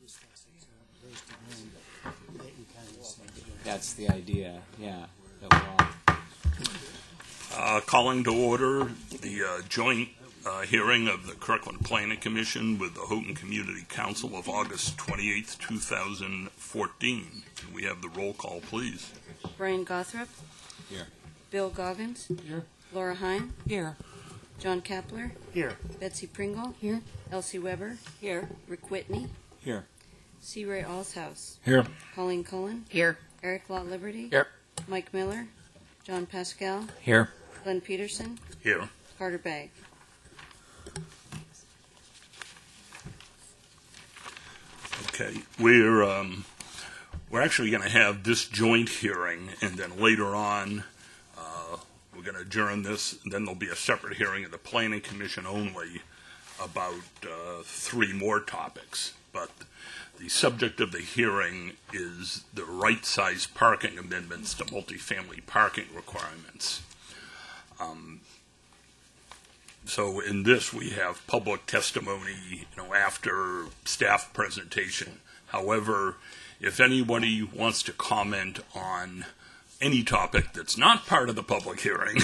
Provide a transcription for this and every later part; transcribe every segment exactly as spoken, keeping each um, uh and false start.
That's the idea, yeah. That we're all Uh, calling to order the uh, joint uh, hearing of the Kirkland Planning Commission with the Houghton Community Council of August twenty-eighth, two thousand fourteen. Can we have the roll call, please? Brian Gothrop. Here. Bill Goggins. Here. Laura Hine. Here. John Kapler. Here. Betsy Pringle. Here. Elsie Weber. Here. Rick Whitney. Here. C. Ray Allshouse. Here. Colleen Cullen. Here. Eric Law Liberty. Here. Mike Miller. John Pascal. Here. Glenn Peterson. Here. Carter Bagg. Okay, we're um, we're actually going to have this joint hearing, and then later on, uh, we're going to adjourn this. And then there'll be a separate hearing of the Planning Commission only about uh, three more topics. But the subject of the hearing is the right-size parking amendments to multifamily parking requirements. Um, So in this, we have public testimony, you know, after staff presentation. However, if anybody wants to comment on any topic that's not part of the public hearing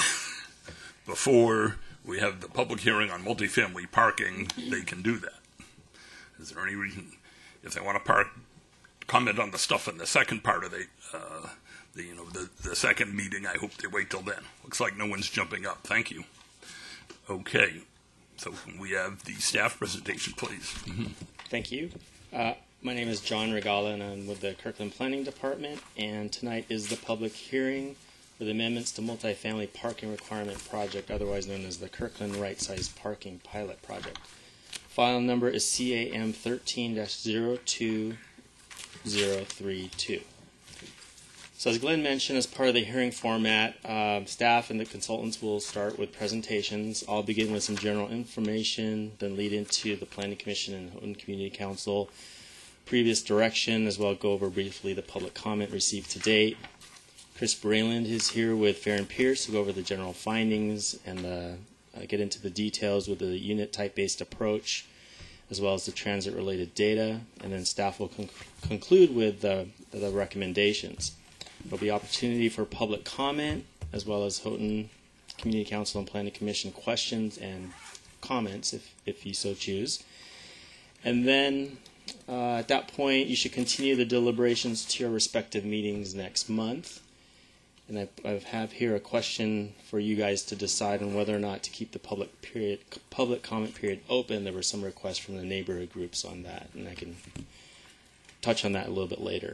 before we have the public hearing on multifamily parking, they can do that. Is there any reason, if they want to park, comment on the stuff in the second part of the, uh, the you know, the, the second meeting, I hope they wait till then. Looks like no one's jumping up. Thank you. Okay, so we have the staff presentation, please. Mm-hmm. Thank you. Uh, my name is John Regala, and I'm with the Kirkland Planning Department, and tonight is the public hearing for the amendments to multifamily parking requirement project, otherwise known as the Kirkland Right-Size Parking Pilot Project. File number is C A M thirteen dash zero two zero three two. So as Glenn mentioned, as part of the hearing format, uh, staff and the consultants will start with presentations. I'll begin with some general information, then lead into the Planning Commission and Houghton Community Council, previous direction, as well go over briefly the public comment received to date. Chris Brayland is here with Fair and Pierce to go over the general findings and the, uh, get into the details with the unit type-based approach, as well as the transit-related data, and then staff will conc conclude with the, the recommendations. There will be opportunity for public comment, as well as Houghton Community Council and Planning Commission questions and comments, if, if you so choose. And then, uh, at that point, you should continue the deliberations to your respective meetings next month. And I, I have here a question for you guys to decide on whether or not to keep the public period, public comment period open. There were some requests from the neighborhood groups on that, and I can touch on that a little bit later.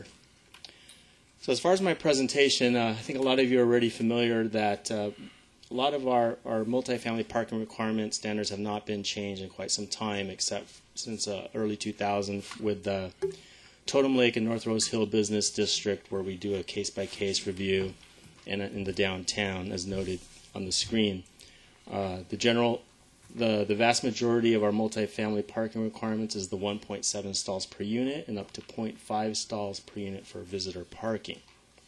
So as far as my presentation, uh, I think a lot of you are already familiar that uh, a lot of our, our multifamily parking requirement standards have not been changed in quite some time, except since uh, early two thousand with the Totem Lake and North Rose Hill Business District, where we do a case-by-case review, and in the downtown, as noted on the screen. Uh, the general, the, the vast majority of our multifamily parking requirements is the one point seven stalls per unit and up to zero point five stalls per unit for visitor parking.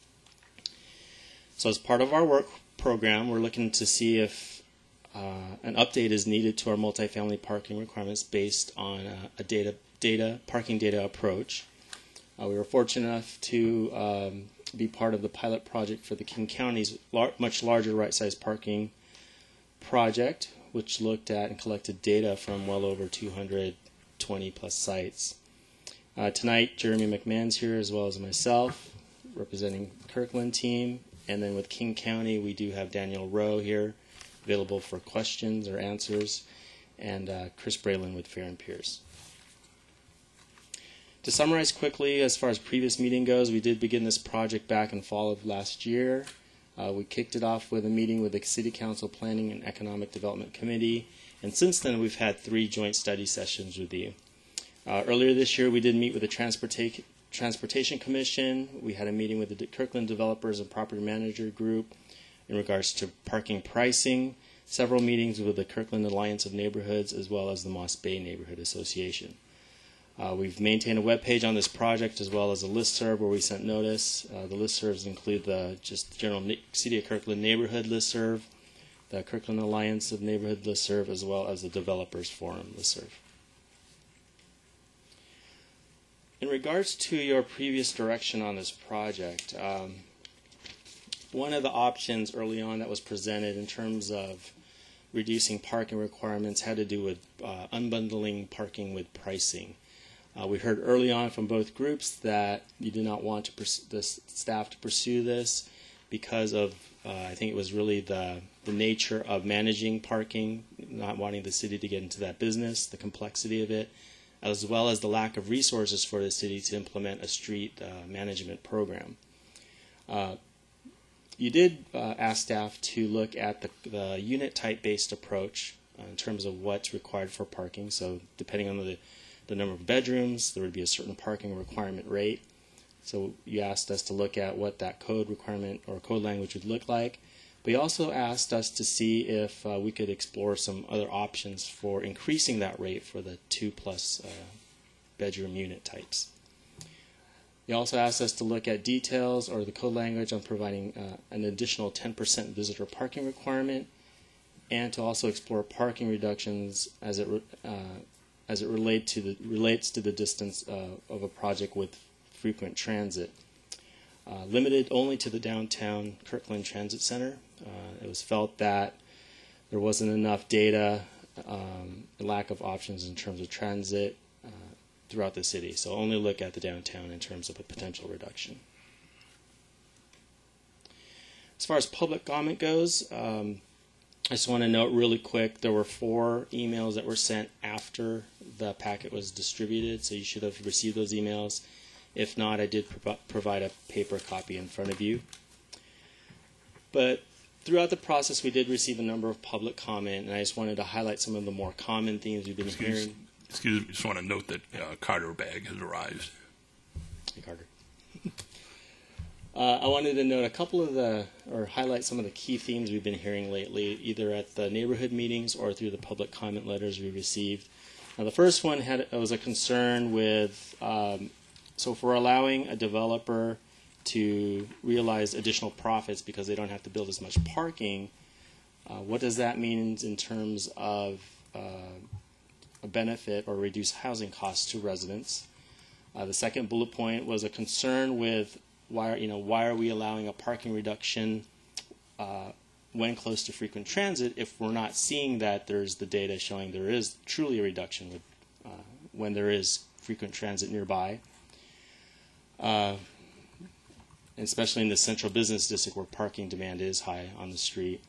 So as part of our work program, we're looking to see if uh, an update is needed to our multifamily parking requirements based on a, a data, data, parking data approach. Uh, we were fortunate enough to um, be part of the pilot project for the King County's lar much larger right-sized parking project, which looked at and collected data from well over two hundred twenty plus sites. Uh, tonight, Jeremy McMahon's here, as well as myself, representing the Kirkland team. And then with King County, we do have Daniel Rowe here, available for questions or answers, and uh, Chris Brayland with Fair and Pierce. To summarize quickly, as far as previous meeting goes, we did begin this project back in fall of last year. Uh, we kicked it off with a meeting with the City Council Planning and Economic Development Committee, and since then we've had three joint study sessions with you. Uh, earlier this year we did meet with the Transporta Transportation Commission. We had a meeting with the Kirkland Developers and Property Manager Group in regards to parking pricing, several meetings with the Kirkland Alliance of Neighborhoods, as well as the Moss Bay Neighborhood Association. Uh, we've maintained a web page on this project, as well as a listserv where we sent notice. Uh, the listservs include the just the general City of Kirkland neighborhood listserv, the Kirkland Alliance of Neighborhood listserv, as well as the Developers Forum listserv. in regards to your previous direction on this project, um, one of the options early on that was presented in terms of reducing parking requirements had to do with uh, unbundling parking with pricing. Uh, we heard early on from both groups that you did not want to pers- the staff to pursue this because of, uh, I think it was really the, the nature of managing parking, not wanting the city to get into that business, the complexity of it, as well as the lack of resources for the city to implement a street uh, management program. Uh, you did uh, ask staff to look at the, the unit type based approach uh, in terms of what's required for parking. So depending on the, the number of bedrooms, there would be a certain parking requirement rate. So you asked us to look at what that code requirement or code language would look like. But you also asked us to see if uh, we could explore some other options for increasing that rate for the two plus uh, bedroom unit types. You also asked us to look at details or the code language on providing uh, an additional ten percent visitor parking requirement, and to also explore parking reductions as it uh, as it relate to the relates to the distance uh, of a project with frequent transit. Uh, limited only to the downtown Kirkland Transit Center. Uh, it was felt that there wasn't enough data, um, a lack of options in terms of transit uh, throughout the city. So only look at the downtown in terms of a potential reduction. As far as public comment goes, um, I just want to note really quick, there were four emails that were sent after the packet was distributed, so you should have received those emails. If not, I did pro- provide a paper copy in front of you. But throughout the process, we did receive a number of public comment, and I just wanted to highlight some of the more common themes we've been Excuse, hearing. excuse me, just want to note that uh, Carter bag has arrived. Hey, Carter. uh, I wanted to note a couple of the, or highlight some of the key themes we've been hearing lately, either at the neighborhood meetings or through the public comment letters we received. Now, the first one had was a concern with, um, so if we're allowing a developer to realize additional profits because they don't have to build as much parking, uh, what does that mean in terms of uh, a benefit or reduced housing costs to residents? Uh, the second bullet point was a concern with why, you know, why are we allowing a parking reduction uh, when close to frequent transit if we're not seeing that there's the data showing there is truly a reduction with, uh, when there is frequent transit nearby. Uh, especially in the central business district where parking demand is high on the street.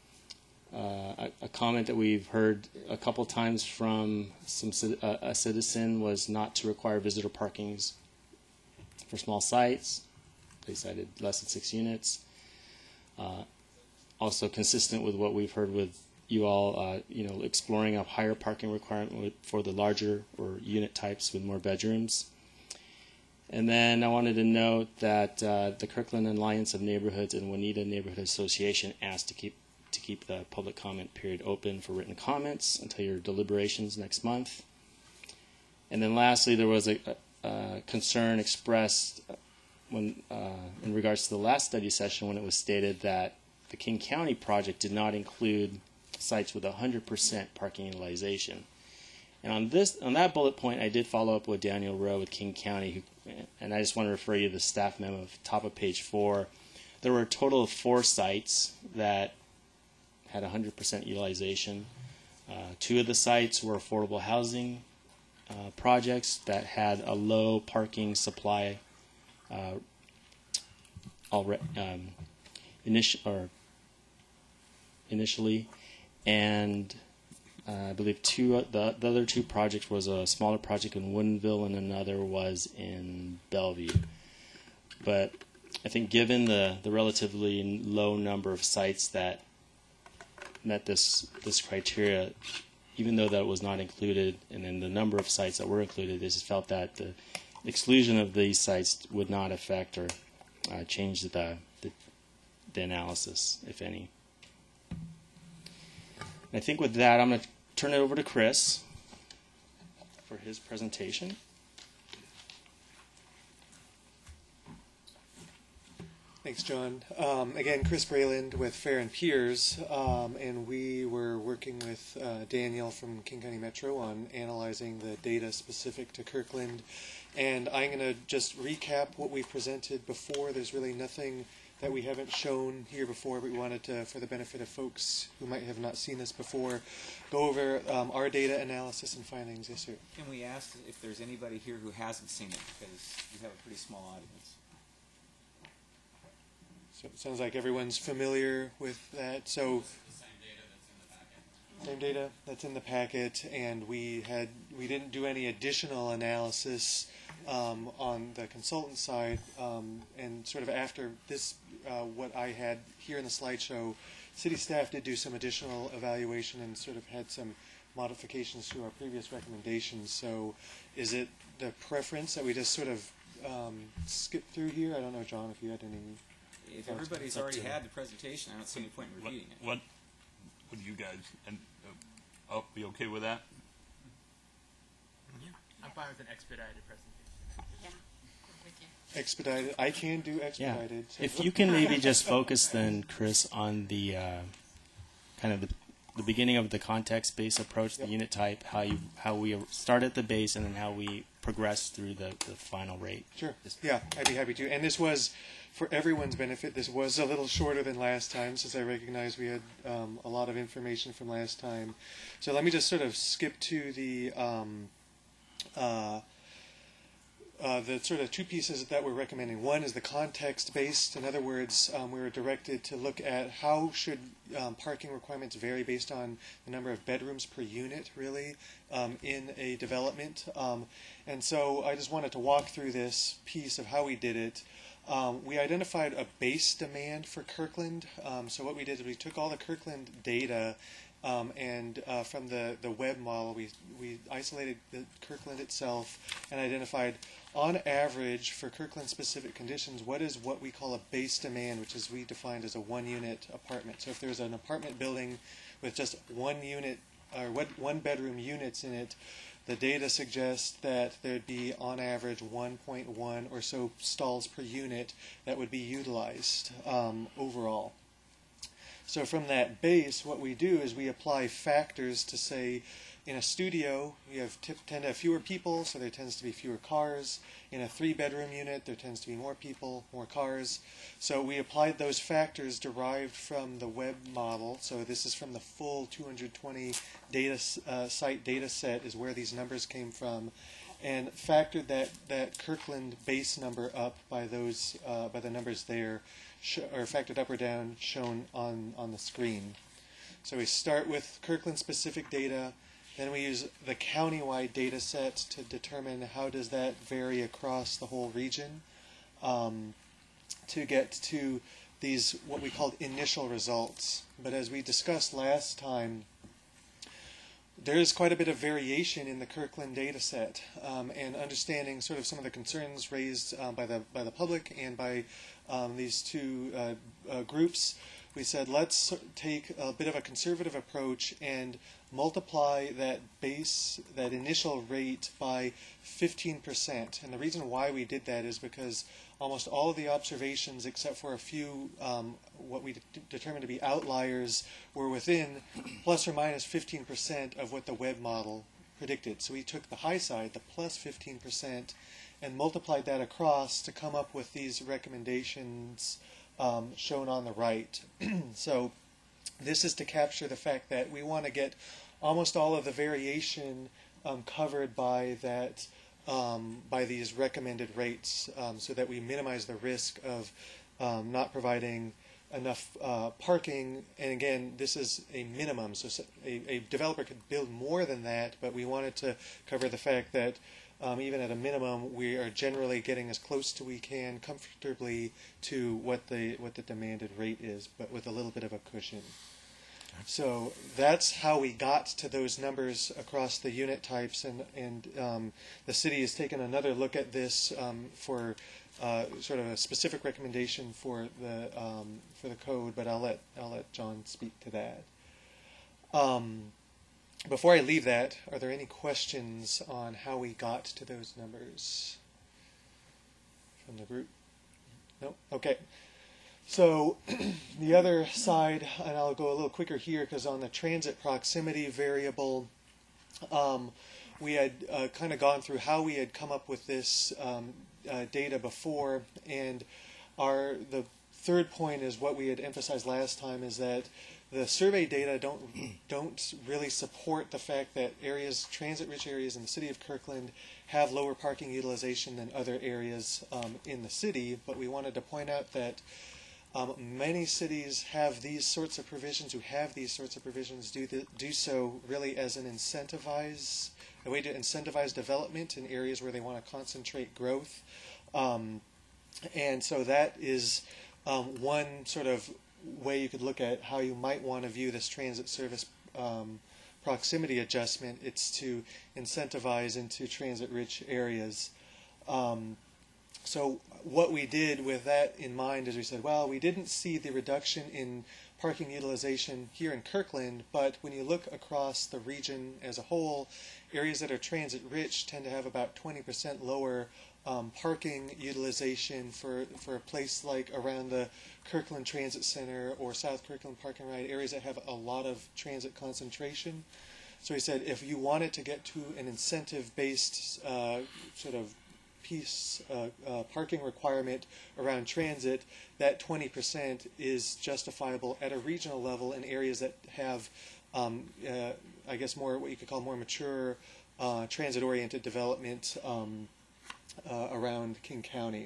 Uh, a, a comment that we've heard a couple times from some uh, a citizen was not to require visitor parkings for small sites. They cited less than six units. Uh, also consistent with what we've heard with you all, uh, you know, exploring a higher parking requirement for the larger or unit types with more bedrooms. And then I wanted to note that uh, the Kirkland Alliance of Neighborhoods and Juanita Neighborhood Association asked to keep to keep the public comment period open for written comments until your deliberations next month. And then lastly, there was a, a, a concern expressed when uh, in regards to the last study session when it was stated that the King County project did not include sites with one hundred percent parking utilization. And on this, on that bullet point, I did follow up with Daniel Rowe with King County, who, and I just want to refer you to the staff memo, top of page four. There were a total of four sites that had one hundred percent utilization. Uh, two of the sites were affordable housing uh, projects that had a low parking supply uh, already, um, initi- or initially, and Uh, I believe two. Uh, the, the other two projects was a smaller project in Woodinville and another was in Bellevue. But I think given the, the relatively low number of sites that met this this criteria, even though that was not included, and then the number of sites that were included, it just felt that the exclusion of these sites would not affect or uh, change the, the the analysis, if any. I think with that, I'm going to turn it over to Chris for his presentation. Thanks, John. Um, again, Chris Brayland with Fair and Peers, um, and we were working with uh, Daniel from King County Metro on analyzing the data specific to Kirkland. And I'm going to just recap what we presented before. There's really nothing that we haven't shown here before, but we wanted to, for the benefit of folks who might have not seen this before, go over um, our data analysis and findings. Yes, sir. Can we ask if there's anybody here who hasn't seen it, because you have a pretty small audience? So it sounds like everyone's familiar with that. So same data that's in the packet, and we had we didn't do any additional analysis um, on the consultant side, um, and sort of after this, uh, what I had here in the slideshow, city staff did do some additional evaluation and sort of had some modifications to our previous recommendations. So is it the preference that we just sort of um, skip through here? I don't know, John, if you had any. If everybody's already had the presentation, I don't see any point in What, repeating it. what, what do you guys, and, uh, oh, be okay with that? I'm fine with an expedited presentation. Expedited. I can do expedited. So If you can maybe just focus then, Chris, on the uh, kind of the, the beginning of the context-based approach, the Yep. unit type, how you how we start at the base, and then how we progress through the, the final rate. Sure. Yeah, I'd be happy to. And this was, for everyone's benefit, this was a little shorter than last time, since I recognize we had um, a lot of information from last time. So let me just sort of skip to the um, uh, uh, the sort of two pieces that we're recommending. One is the context-based. In other words, um, we were directed to look at how should um, parking requirements vary based on the number of bedrooms per unit, really, um, in a development. Um, and so I just wanted to walk through this piece of how we did it. Um, we identified a base demand for Kirkland. Um, so what we did is we took all the Kirkland data, um, and uh, from the, the web model, we, we isolated the Kirkland itself and identified, on average, for Kirkland-specific conditions, what is what we call a base demand, which is we defined as a one-unit apartment. So if there's an apartment building with just one unit or one, one bedroom units in it, the data suggests that there'd be, on average, one point one or so stalls per unit that would be utilized um, overall. So from that base, what we do is we apply factors to say, in a studio, you have t- tend to have fewer people, so there tends to be fewer cars. In a three-bedroom unit, there tends to be more people, more cars. So we applied those factors derived from the web model. So this is from the full two hundred twenty data uh, site data set is where these numbers came from, and factored that, that Kirkland base number up by those uh, by the numbers there, sh- or factored up or down shown on on the screen. So we start with Kirkland-specific data. Then we use the county-wide data set to determine how does that vary across the whole region, um, to get to these what we called initial results. But as we discussed last time, there is quite a bit of variation in the Kirkland data set, um, and understanding sort of some of the concerns raised um, by the by the public and by um, these two uh, uh, groups. We said, let's take a bit of a conservative approach and multiply that base, that initial rate by fifteen percent. And the reason why we did that is because almost all of the observations, except for a few, um, what we de- determined to be outliers, were within plus or minus fifteen percent of what the web model predicted. So we took the high side, the plus fifteen percent, and multiplied that across to come up with these recommendations Um, shown on the right. So this is to capture the fact that we want to get almost all of the variation um, covered by that um, by these recommended rates, um, so that we minimize the risk of um, not providing enough uh, parking. And again, this is a minimum, so a, a developer could build more than that, but we wanted to cover the fact that Um, even at a minimum, we are generally getting as close to we can comfortably to what the what the demanded rate is, but with a little bit of a cushion. So that's how we got to those numbers across the unit types, and and um, the city has taken another look at this um, for uh, sort of a specific recommendation for the um, for the code. But I'll let I'll let John speak to that. Um, Before I leave that, are there any questions on how we got to those numbers from the group? No? Okay. So the other side, and I'll go a little quicker here because on the transit proximity variable, um, we had uh, kind of gone through how we had come up with this um, uh, data before, and our the third point is what we had emphasized last time is that the survey data don't don't really support the fact that areas, transit-rich areas in the city of Kirkland have lower parking utilization than other areas um, in the city. But we wanted to point out that um, many cities have these sorts of provisions, who have these sorts of provisions, do the, do so really as an incentivize, a way to incentivize development in areas where they want to concentrate growth. Um, and so that is um, one sort of way you could look at how you might want to view this transit service um, proximity adjustment. It's to incentivize into transit-rich areas. Um, so what we did with that in mind is we said, well, we didn't see the reduction in parking utilization here in Kirkland, but when you look across the region as a whole, areas that are transit-rich tend to have about twenty percent lower Um, parking utilization for, for a place like around the Kirkland Transit Center or South Kirkland Park and Ride, areas that have a lot of transit concentration. So he said if you wanted to get to an incentive-based uh, sort of piece, uh, uh, parking requirement around transit, that twenty percent is justifiable at a regional level in areas that have, um, uh, I guess, more what you could call more mature uh, transit-oriented development um, Uh, around King County.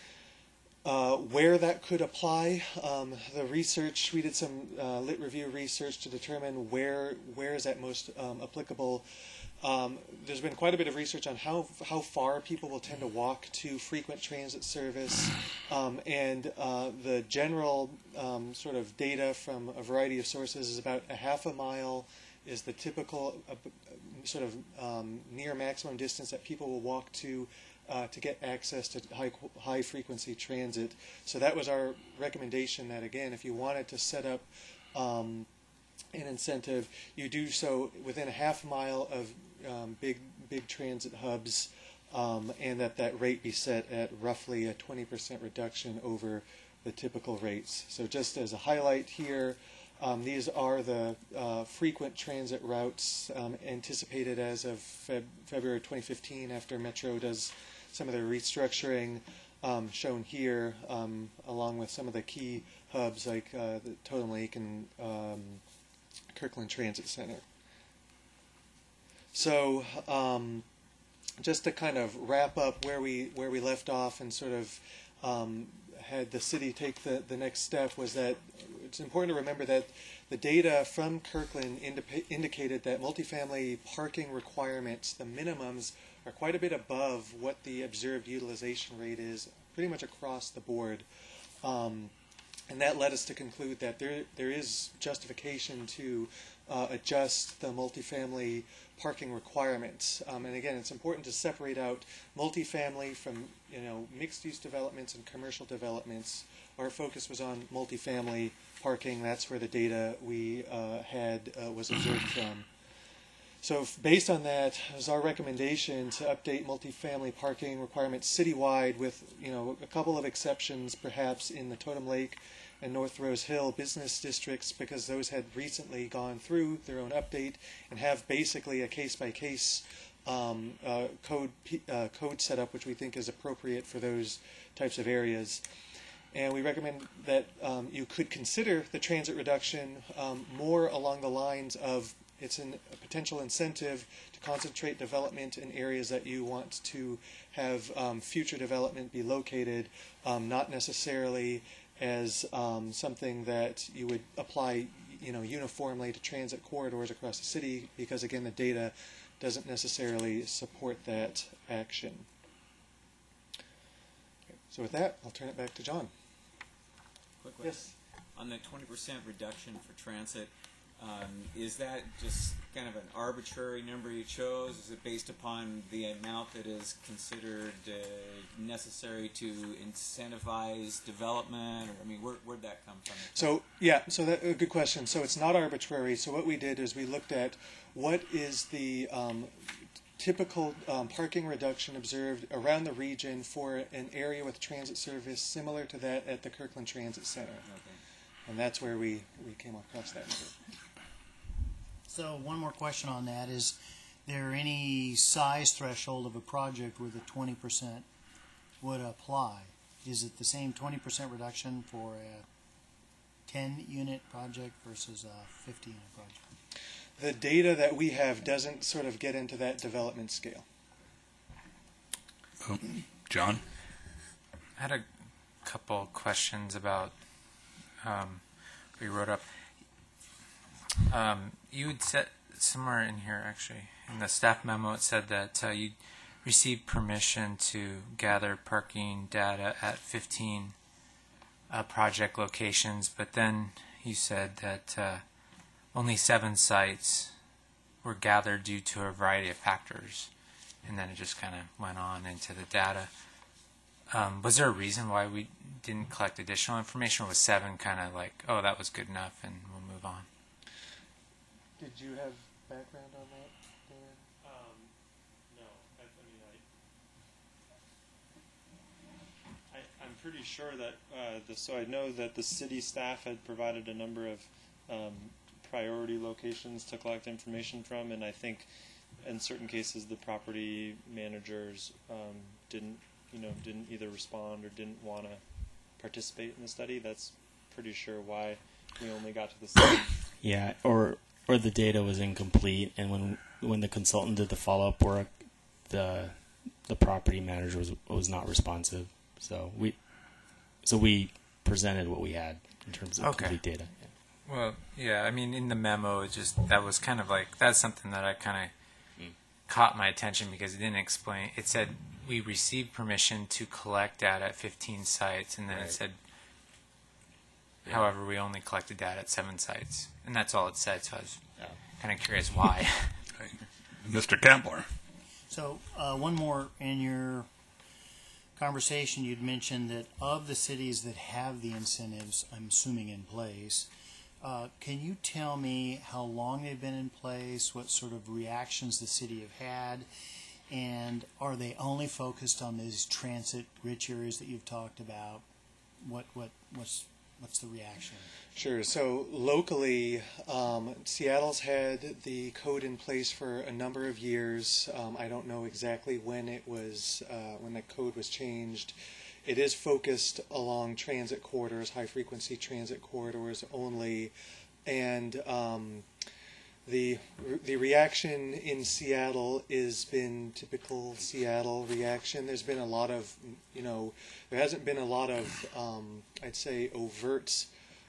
Uh, where that could apply, um, the research, we did some uh, lit review research to determine where where is that most um, applicable. Um, there's been quite a bit of research on how how far people will tend to walk to frequent transit service, um, and uh, the general um, sort of data from a variety of sources is about a half a mile is the typical uh, sort of um, near maximum distance that people will walk to Uh, to get access to high high frequency transit. So that was our recommendation, that again, if you wanted to set up um, an incentive, you do so within a half mile of um, big big transit hubs, um, and that that rate be set at roughly a twenty percent reduction over the typical rates. So just as a highlight here, um, these are the uh, frequent transit routes um, anticipated as of Feb- February twenty fifteen after Metro does some of the restructuring, um, shown here, um, along with some of the key hubs like uh, the Totem Lake and um, Kirkland Transit Center. So um, just to kind of wrap up where we where we left off and sort of um, had the city take the, the next step, was that it's important to remember that the data from Kirkland indi- indicated that multifamily parking requirements, the minimums, are quite a bit above what the observed utilization rate is pretty much across the board. Um, and that led us to conclude that there there is justification to uh, adjust the multifamily parking requirements. Um, and again, it's important to separate out multifamily from, you know, mixed-use developments and commercial developments. Our focus was on multifamily parking. That's where the data we uh, had uh, was observed from. So based on that, it was our recommendation to update multifamily parking requirements citywide with, you know, a couple of exceptions perhaps in the Totem Lake and North Rose Hill business districts, because those had recently gone through their own update and have basically a case-by-case um, uh, code uh, code setup, which we think is appropriate for those types of areas. And we recommend that um, you could consider the transit reduction um, more along the lines of it's an, a potential incentive to concentrate development in areas that you want to have um, future development be located, um, not necessarily as um, something that you would apply, you know, uniformly to transit corridors across the city, because again, the data doesn't necessarily support that action. Okay, so with that, I'll turn it back to John. Quick question. Yes. On the twenty percent reduction for transit, um, is that just kind of an arbitrary number you chose? Is it based upon the amount that is considered uh, necessary to incentivize development? Or, I mean, where, where'd that come from? So, yeah, so that a good question. So it's not arbitrary. So what we did is we looked at what is the um, typical um, parking reduction observed around the region for an area with transit service similar to that at the Kirkland Transit Center. Okay. And that's where we, we came across that number. So one more question on that. Is there any size threshold of a project where the twenty percent would apply? Is it the same twenty percent reduction for a ten unit project versus a fifty unit project? The data that we have doesn't sort of get into that development scale. Oh, John? I had a couple questions about um, what you wrote up. Um, you had said somewhere in here, actually, in the staff memo, it said that uh, you received permission to gather parking data at fifteen uh, project locations, but then you said that uh, only seven sites were gathered due to a variety of factors, and then it just kind of went on into the data. Um, was there a reason why we didn't collect additional information, or was seven kind of like, oh, that was good enough, and we'll move on? Did you have background on that, Dan? Um, no, I, I mean, I, I, I'm pretty sure that, uh, the, so I know that the city staff had provided a number of um, priority locations to collect information from, and I think in certain cases the property managers um, didn't, you know, didn't either respond or didn't want to participate in the study. That's pretty sure why we only got to the study. Yeah, or or the data was incomplete, and when when the consultant did the follow up work, the the property manager was was not responsive. So we so we presented what we had in terms of Okay. complete data. Yeah. Well, yeah, I mean, in the memo, it just that was kind of like that's something that I kind of Mm. caught my attention because it didn't explain. It said we received permission to collect data at fifteen sites, and then Right. it said, Yeah. however, we only collected data at seven sites, and that's all it said. So I was Yeah. kind of curious why. Mister Kempler? So uh, one more, in your conversation you'd mentioned that of the cities that have the incentives, I'm assuming in place, uh, can you tell me how long they've been in place, what sort of reactions the city have had, and are they only focused on these transit-rich areas that you've talked about? What what what's what's the reaction? Sure. So locally, um, Seattle's had the code in place for a number of years. Um, I don't know exactly when it was uh, when the code was changed. It is focused along transit corridors, high-frequency transit corridors only, and um, the the reaction in Seattle has been typical Seattle reaction. There's been a lot of, you know, there hasn't been a lot of, um, I'd say, overt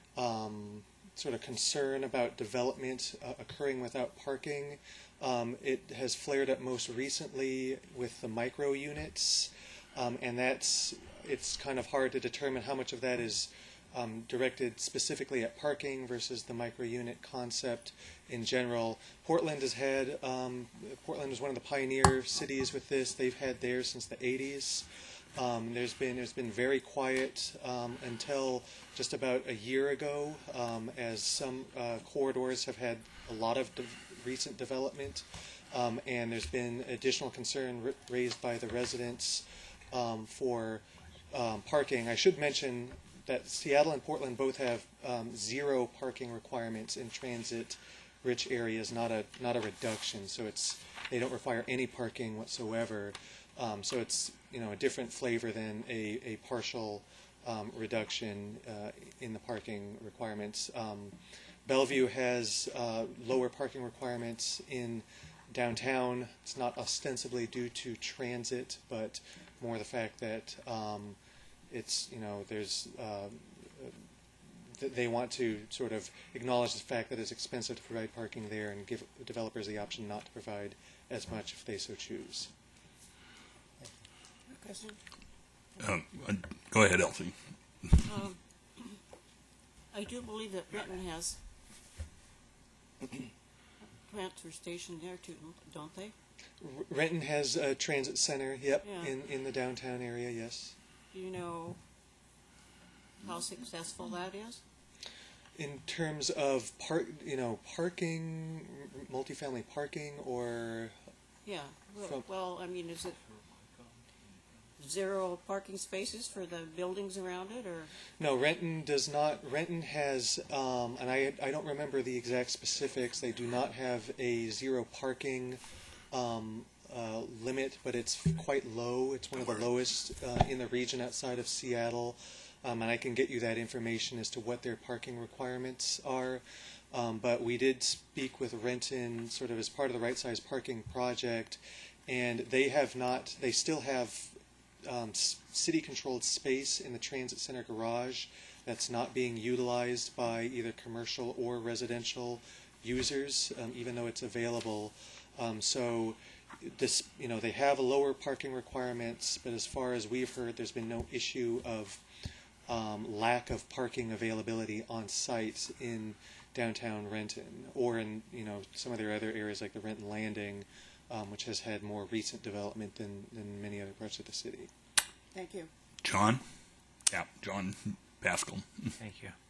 um, sort of concern about development uh, occurring without parking. Um, it has flared up most recently with the micro units, um, and that's it's kind of hard to determine how much of that is um, directed specifically at parking versus the micro unit concept in general. Portland has had um, Portland is one of the pioneer cities with this. They've had theirs since the eighties. Um, there's been there's been very quiet um, until just about a year ago, um, as some uh, corridors have had a lot of de- recent development, um, and there's been additional concern r- raised by the residents um, for um, parking. I should mention that Seattle and Portland both have um, zero parking requirements in transit-rich areas, not a not a reduction. So it's they don't require any parking whatsoever. Um, so it's you know a different flavor than a a partial um, reduction uh, in the parking requirements. Um, Bellevue has uh, lower parking requirements in downtown. It's not ostensibly due to transit, but more the fact that um, it's you know there's uh, th- they want to sort of acknowledge the fact that it's expensive to provide parking there and give developers the option not to provide as much if they so choose. Question? Um, uh, go ahead, Elsie. Um, I do believe that Renton has a transfer station there too, don't they? R- Renton has a transit center, yep, Yeah. in, in the downtown area, yes. Do you know how successful that is? In terms of park, you know, parking, m- multifamily parking, or Yeah. Well, from Well, I mean, is it zero parking spaces for the buildings around it, or? no, Renton does not. Renton has, um, and I I don't remember the exact specifics. They do not have a zero parking um, uh, limit, but it's quite low. It's one of the lowest uh, in the region outside of Seattle, um, and I can get you that information as to what their parking requirements are. Um, but we did speak with Renton sort of as part of the right size parking project, and they have not. They still have um, city-controlled space in the transit center garage that's not being utilized by either commercial or residential users, um, even though it's available. Um, so, this, you know, they have lower parking requirements, but as far as we've heard, there's been no issue of um, lack of parking availability on site in downtown Renton, or in, you know, some of their other areas like the Renton Landing, um, which has had more recent development than, than many other parts of the city. Thank you. John? Yeah, John Pascal. Thank you.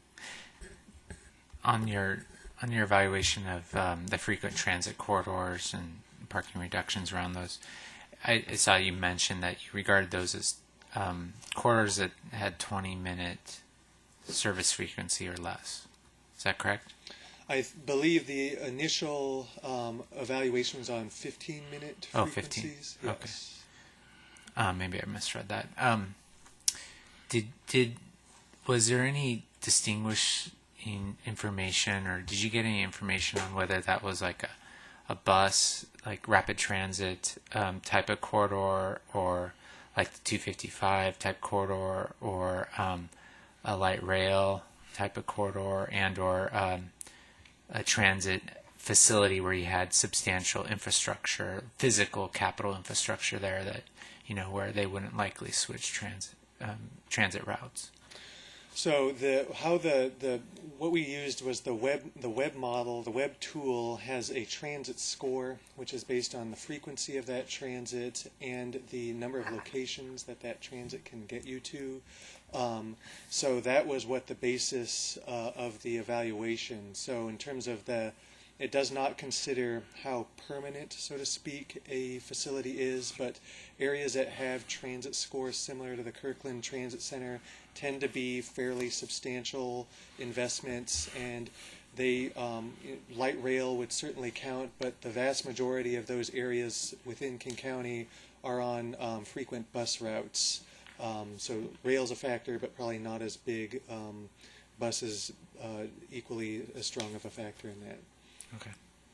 On your on your evaluation of um, the frequent transit corridors and parking reductions around those, I, I saw you mention that you regarded those as um, corridors that had twenty minute service frequency or less. Is that correct? I th- believe the initial um, evaluation was on fifteen minute Oh, fifteen. frequencies. Okay. Yes. Uh, maybe I misread that. Um, did did was there any distinguishing information, or did you get any information on whether that was like a a bus, like rapid transit um, type of corridor, or like the two fifty-five type corridor, or um, a light rail type of corridor, and or um, a transit facility where you had substantial infrastructure, physical capital infrastructure there that, you know, where they wouldn't likely switch transit um, transit routes. So the how the, the what we used was the web the web model. The web tool has a transit score, which is based on the frequency of that transit and the number of locations that that transit can get you to. Um, so that was what the basis uh, of the evaluation. So in terms of the, it does not consider how permanent, so to speak, a facility is, but areas that have transit scores similar to the Kirkland Transit Center tend to be fairly substantial investments, and they um, light rail would certainly count, but the vast majority of those areas within King County are on um, frequent bus routes. Um, so rail's a factor, but probably not as big. Um, buses uh, equally as strong of a factor in that. Okay.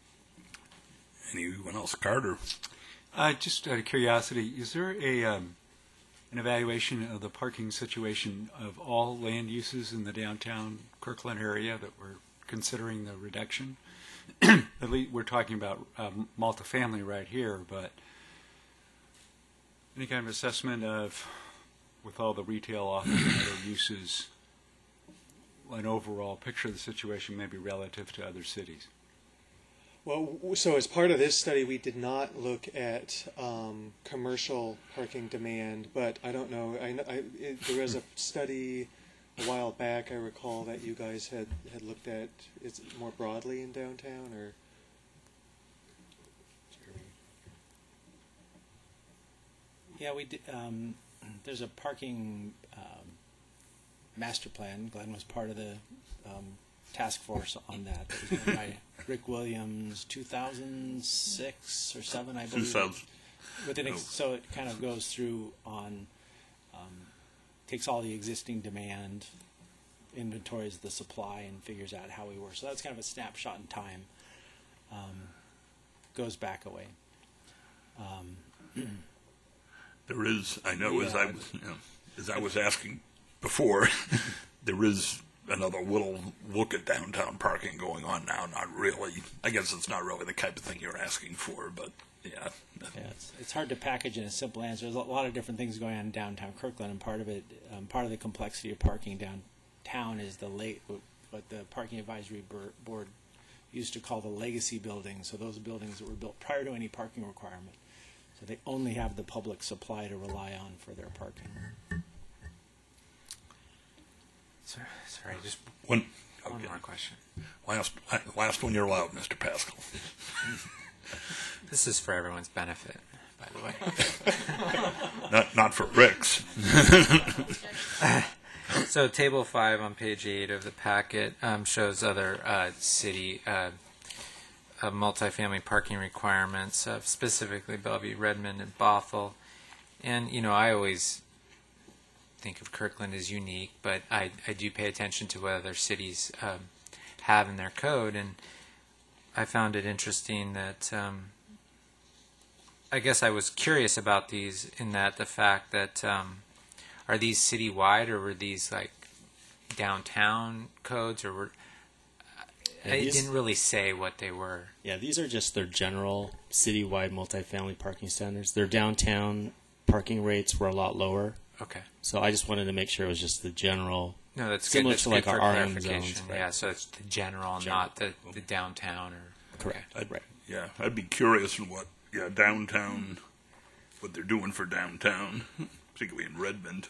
Anyone else? Carter? Uh, just out of curiosity, is there a um, an evaluation of the parking situation of all land uses in the downtown Kirkland area that we're considering the reduction? At least we're talking about um, multifamily right here, but any kind of assessment of, with all the retail office and other uses, an overall picture of the situation maybe relative to other cities? Well, w- so as part of this study, we did not look at um, commercial parking demand, but I don't know. I, kn- I it, there was a study a while back, I recall, that you guys had, had looked at. Is it more broadly in downtown, or? Yeah, we did. Um, there's a parking um, master plan. Glenn was part of the um, task force on that. That was done by Rick Williams, two thousand six or seven, I believe. two thousand. With an ex- No. so it kind of goes through on, um, takes all the existing demand, inventories the supply, and figures out how we work. So that's kind of a snapshot in time. Um, goes back away. Um, There is, I know, as Yeah. I was, you know, as I was asking before, there is another little look at downtown parking going on now. Not really. I guess it's not really the type of thing you're asking for, but yeah. Yeah, it's, it's hard to package in a simple answer. There's a lot of different things going on in downtown Kirkland, and part of it, um, part of the complexity of parking downtown is the late what the Parking Advisory Board used to call the legacy buildings. So those buildings that were built prior to any parking requirement. So they only have the public supply to rely on for their parking. Sorry, sorry just One, one okay. more question. Last, last one you're allowed, Mister Pascal. This is for everyone's benefit, by the way. Not, not for Rick's. So table five on page eight of the packet um, shows other uh, city uh, uh, multifamily parking requirements, uh, specifically Bellevue, Redmond, and Bothell. And, you know, I always think of Kirkland as unique, but I, I do pay attention to what other cities um, have in their code. And I found it interesting that um, I guess I was curious about these in that the fact that um, are these citywide or were these like downtown codes or were Yeah, it these- didn't really say what they were. Yeah, these are just their general citywide multifamily parking standards. Their downtown parking rates were a lot lower, Okay. so I just wanted to make sure it was just the general. No, that's Similar good. That's to, good like, for our R M clarification. zones, right. Yeah, so it's the general, General. not the, the downtown or Correct. I'd, Right. Yeah, I'd be curious in what, yeah, downtown, what they're doing for downtown, particularly in Redmond.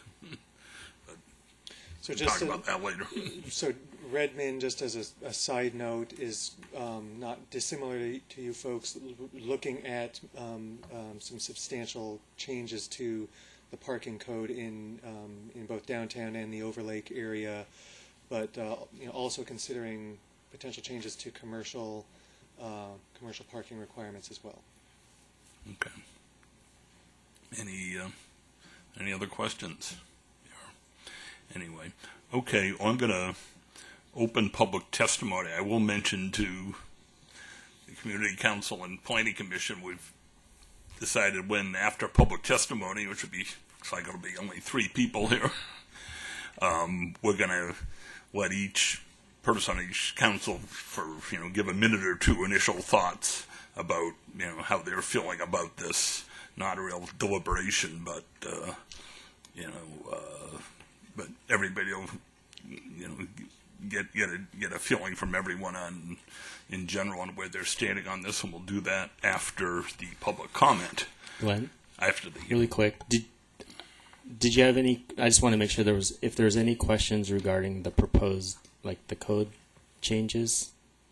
So We'll just talk to- about that later. So Redmond, just as a, a side note, is um, not dissimilar to, to you folks, l- looking at um, um, some substantial changes to the parking code in um, in both downtown and the Overlake area, but uh, you know, also considering potential changes to commercial uh, commercial parking requirements as well. Okay. Any uh, any other questions? Anyway, okay. Well, I'm going to open public testimony. I will mention to the Community Council and Planning Commission we've decided when after public testimony, which would be looks like it'll be only three people here, um, we're going to let each person on each council for you know give a minute or two initial thoughts about you know how they're feeling about this. Not a real deliberation, but uh, you know, uh, but everybody will you know get get a get a feeling from everyone on in general on where they're standing on this, and we'll do that after the public comment. Glenn, After the really quick, did did you have any? I just want to make sure there was if there's any questions regarding the proposed like the code changes,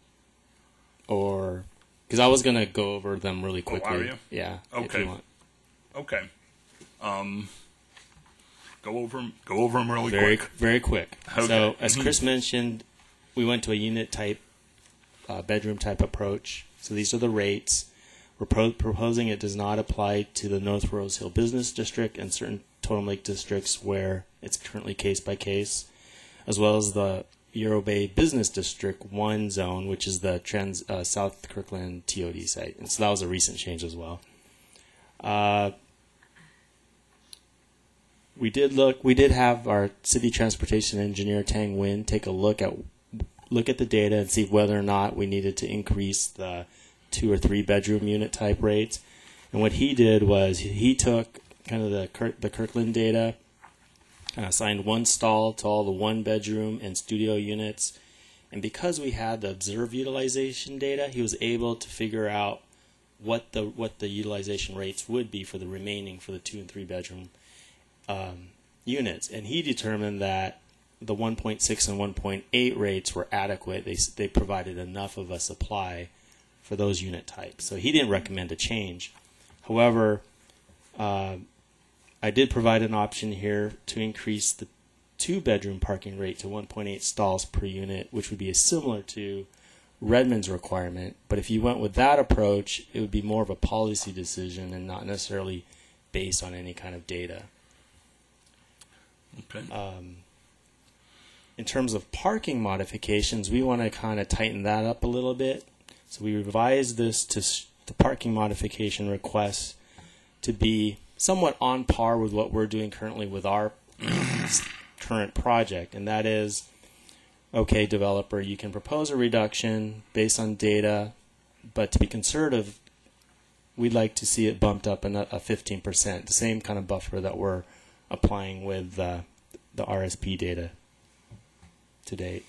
or because I was gonna go over them really Oh, quickly. are you? Yeah. If Okay. you want. Okay. Um, go over 'em- go over them really Very quick. very quick. Okay. So as Mhm. Chris mentioned, we went to a unit type, uh, bedroom type approach. So these are the rates. We're pro- proposing it does not apply to the North Rose Hill Business District and certain Totem Lake districts where it's currently case by case, as well as the Euro Bay Business District one zone, which is the trans uh, South Kirkland T O D site. And so that was a recent change as well. Uh, we did look. We did have our city transportation engineer Tang Win take a look at look at the data and see whether or not we needed to increase the two or three bedroom unit type rates. And what he did was he took kind of the Kirk, the Kirkland data, and assigned one stall to all the one bedroom and studio units. And because we had the observed utilization data, he was able to figure out what the what the utilization rates would be for the remaining for the two and three bedroom um, units. And he determined that the one point six and one point eight rates were adequate. They they provided enough of a supply for those unit types. So he didn't recommend a change. However, uh, I did provide an option here to increase the two-bedroom parking rate to one point eight stalls per unit, which would be similar to Redmond's requirement. But if you went with that approach, it would be more of a policy decision and not necessarily based on any kind of data. Okay. Um, in terms of parking modifications, we want to kind of tighten that up a little bit. So we revised this to s- the parking modification requests to be somewhat on par with what we're doing currently with our current project. And that is, okay, developer, you can propose a reduction based on data, but to be conservative, we'd like to see it bumped up a, a fifteen percent, the same kind of buffer that we're applying with uh, the R S P data to date.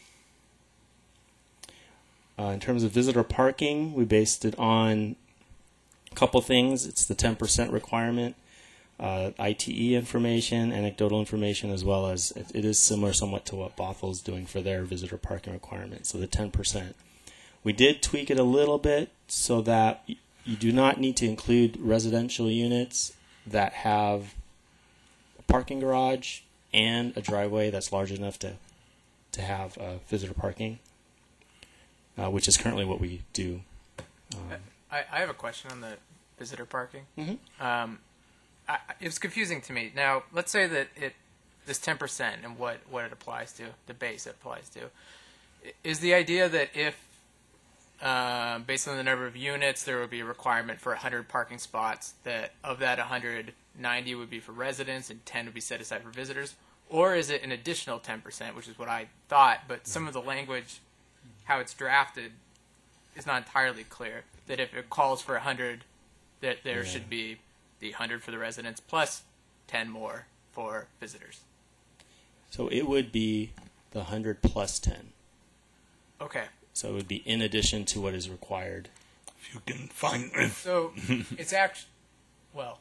Uh, in terms of visitor parking, we based it on a couple things. It's the ten percent requirement, uh, I T E information, anecdotal information, as well as it, it is similar somewhat to what Bothell's doing for their visitor parking requirement, so the ten percent. We did tweak it a little bit so that you do not need to include residential units that have a parking garage and a driveway that's large enough to to have uh, visitor parking, uh, which is currently what we do. Um, I, I have a question on the visitor parking. Mhm. Um, I, it was confusing to me. Now, let's say that it this ten percent and what, what it applies to, the base it applies to, I- is the idea that if, uh, based on the number of units, there would be a requirement for one hundred parking spots, that of that one hundred, ninety would be for residents and ten would be set aside for visitors? Or is it an additional ten percent, which is what I thought, but some of the language, how it's drafted, is not entirely clear. That if it calls for one hundred, that there Yeah. should be the one hundred for the residents plus ten more for visitors. so it would be the one hundred plus ten. Okay. So it would be in addition to what is required. If you can find, if, So it's actually, well,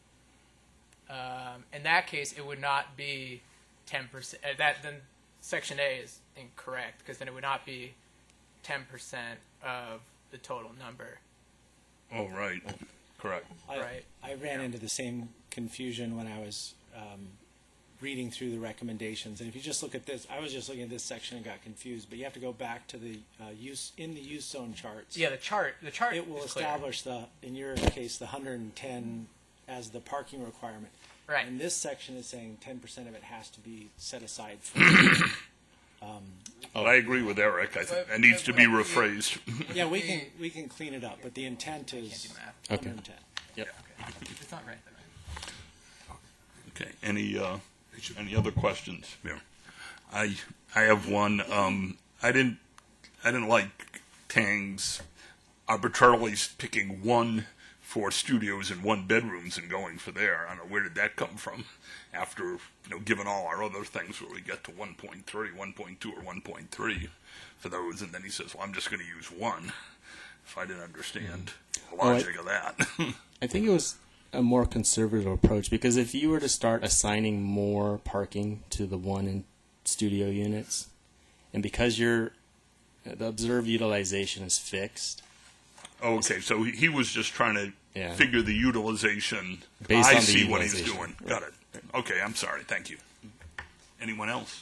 um, in that case, it would not be ten percent. Uh, that then section A is incorrect because then it would not be ten percent of the total number, oh, right, correct. I, right? I ran into the same confusion when I was um, reading through the recommendations. And if you just look at this, I was just looking at this section and got confused. But you have to go back to the uh, use in the use zone charts. Yeah, the chart. The chart. It will is clear. establish the, in your case, the one hundred ten as the parking requirement. Right. And this section is saying ten percent of it has to be set aside for. um, But I agree with Eric. I think that needs to be rephrased. yeah, we can we can clean it up, but the intent is do math. Okay. one hundred ten. Yep. It's not right. Then, right? Okay. Any uh, any other questions here? I I have one. Um, I didn't I didn't like Tang's arbitrarily picking one for studios and one bedrooms and going for there. I don't know, where did that come from? After, you know, given all our other things where we get to one point three, one point two, or one point three for those, and then he says, well, I'm just going to use one. If I didn't understand the Well, I- logic of that. I think it was a more conservative approach because if you were to start assigning more parking to the one and studio units, and because your the observed utilization is fixed, Okay, so he, he was just trying to Yeah. figure the utilization. Based I on the see what he's utilization. doing. Got it. Okay, I'm sorry. Thank you. Anyone else?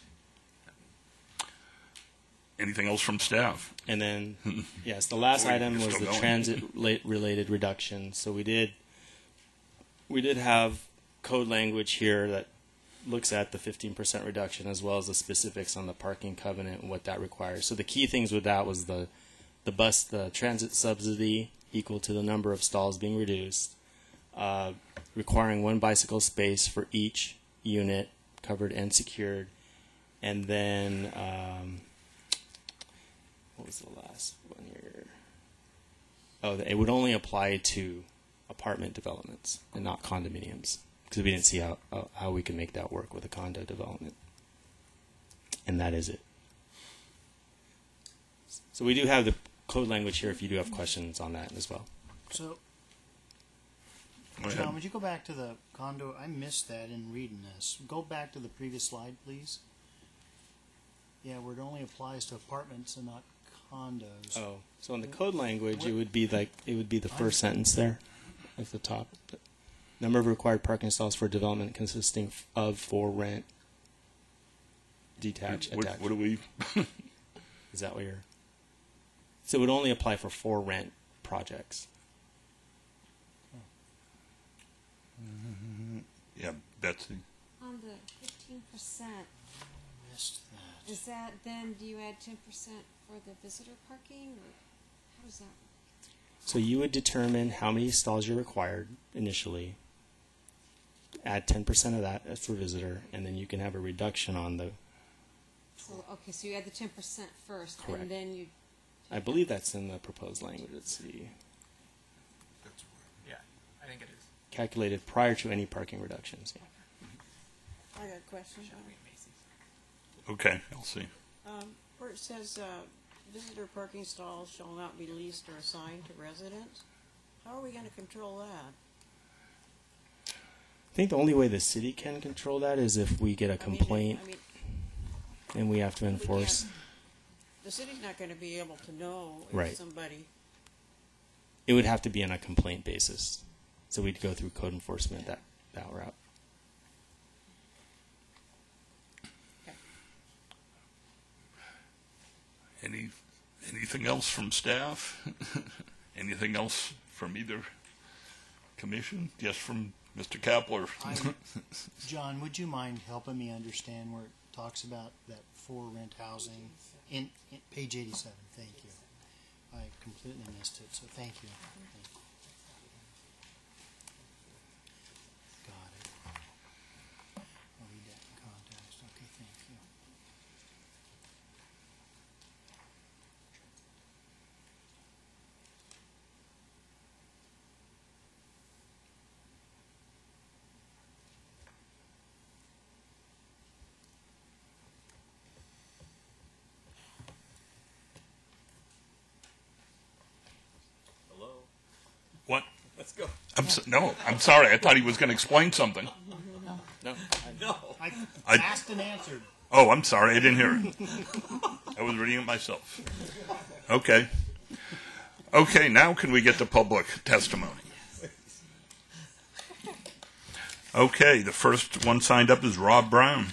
Anything else from staff? and then yes, the last Wait, item you're was still the going. transit-related reduction. So we did we did have code language here that looks at the fifteen percent reduction as well as the specifics on the parking covenant and what that requires. So the key things with that was the the bus, the transit subsidy equal to the number of stalls being reduced, uh, requiring one bicycle space for each unit covered and secured, and then um, what was the last one here? Oh, it would only apply to apartment developments and not condominiums because we didn't see how uh, how we could make that work with a condo development, and that is it. So we do have the code language here if you do have questions on that as well. So, Go ahead. John, would you go back to the condo? I missed that in reading this. Go back to the previous slide, please. Yeah, where it only applies to apartments and not condos. Oh, so in the code language, it would be like it would be the first sentence there, at the top. Number of required parking stalls for development consisting of for rent, detached, What, attached. what do we? Is that what you're? So it would only apply for for rent projects. Yeah, Betsy. On the fifteen percent, Missed that. is that then, do you add ten percent for the visitor parking, or how does that? So you would determine how many stalls you're required initially. Add ten percent of that for visitor, and then you can have a reduction on the. So, okay, so you add the ten percent first, Correct. and then you, I believe that's in the proposed language. Let's see. Yeah, I think it is. Calculated prior to any parking reductions. Yeah. I got a question. Okay, I'll see. Um, where it says, uh, visitor parking stalls shall not be leased or assigned to residents, how are we gonna control that? I think the only way the city can control that is if we get a I mean, complaint I mean, and we have to we enforce. can't- the city's not gonna be able to know Right. if somebody it would have to be on a complaint basis. So we'd go through code enforcement that, that route. Any, anything else from staff? Anything else from either commission? Yes, from Mister Kapler. I, John, would you mind helping me understand where it talks about that for rent housing in, in page eighty-seven? Thank you. I completely missed it, so thank you. Got it. I'll read that in context. Okay, thank you. What? Let's go. I'm so, no, I'm sorry. I thought he was going to explain something. No. No. I, I- asked and answered. Oh, I'm sorry. I didn't hear it. I was reading it myself. Okay. Okay, now can we get to public testimony? Okay, the first one signed up is Rob Brown.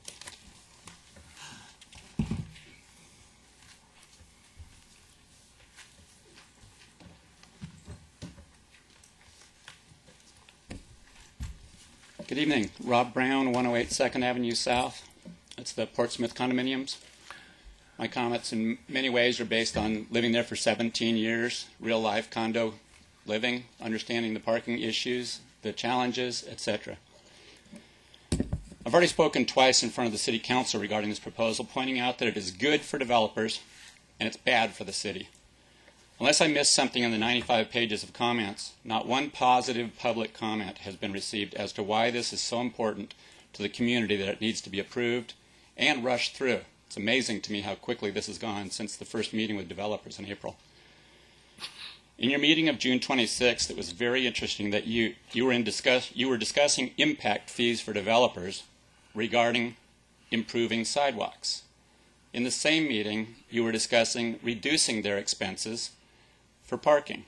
Good evening. Rob Brown, one oh eight Second Avenue South. It's the Portsmouth condominiums. My comments in many ways are based on living there for seventeen years, real life condo living, understanding the parking issues, the challenges, et cetera. I've already spoken twice in front of the City Council regarding this proposal, pointing out that it is good for developers and it's bad for the city. Unless I missed something in the ninety-five pages of comments, not one positive public comment has been received as to why this is so important to the community that it needs to be approved and rushed through. It's amazing to me how quickly this has gone since the first meeting with developers in April. In your meeting of June twenty-sixth, it was very interesting that you, you, were in discuss, you were discussing impact fees for developers regarding improving sidewalks. In the same meeting, you were discussing reducing their expenses for parking.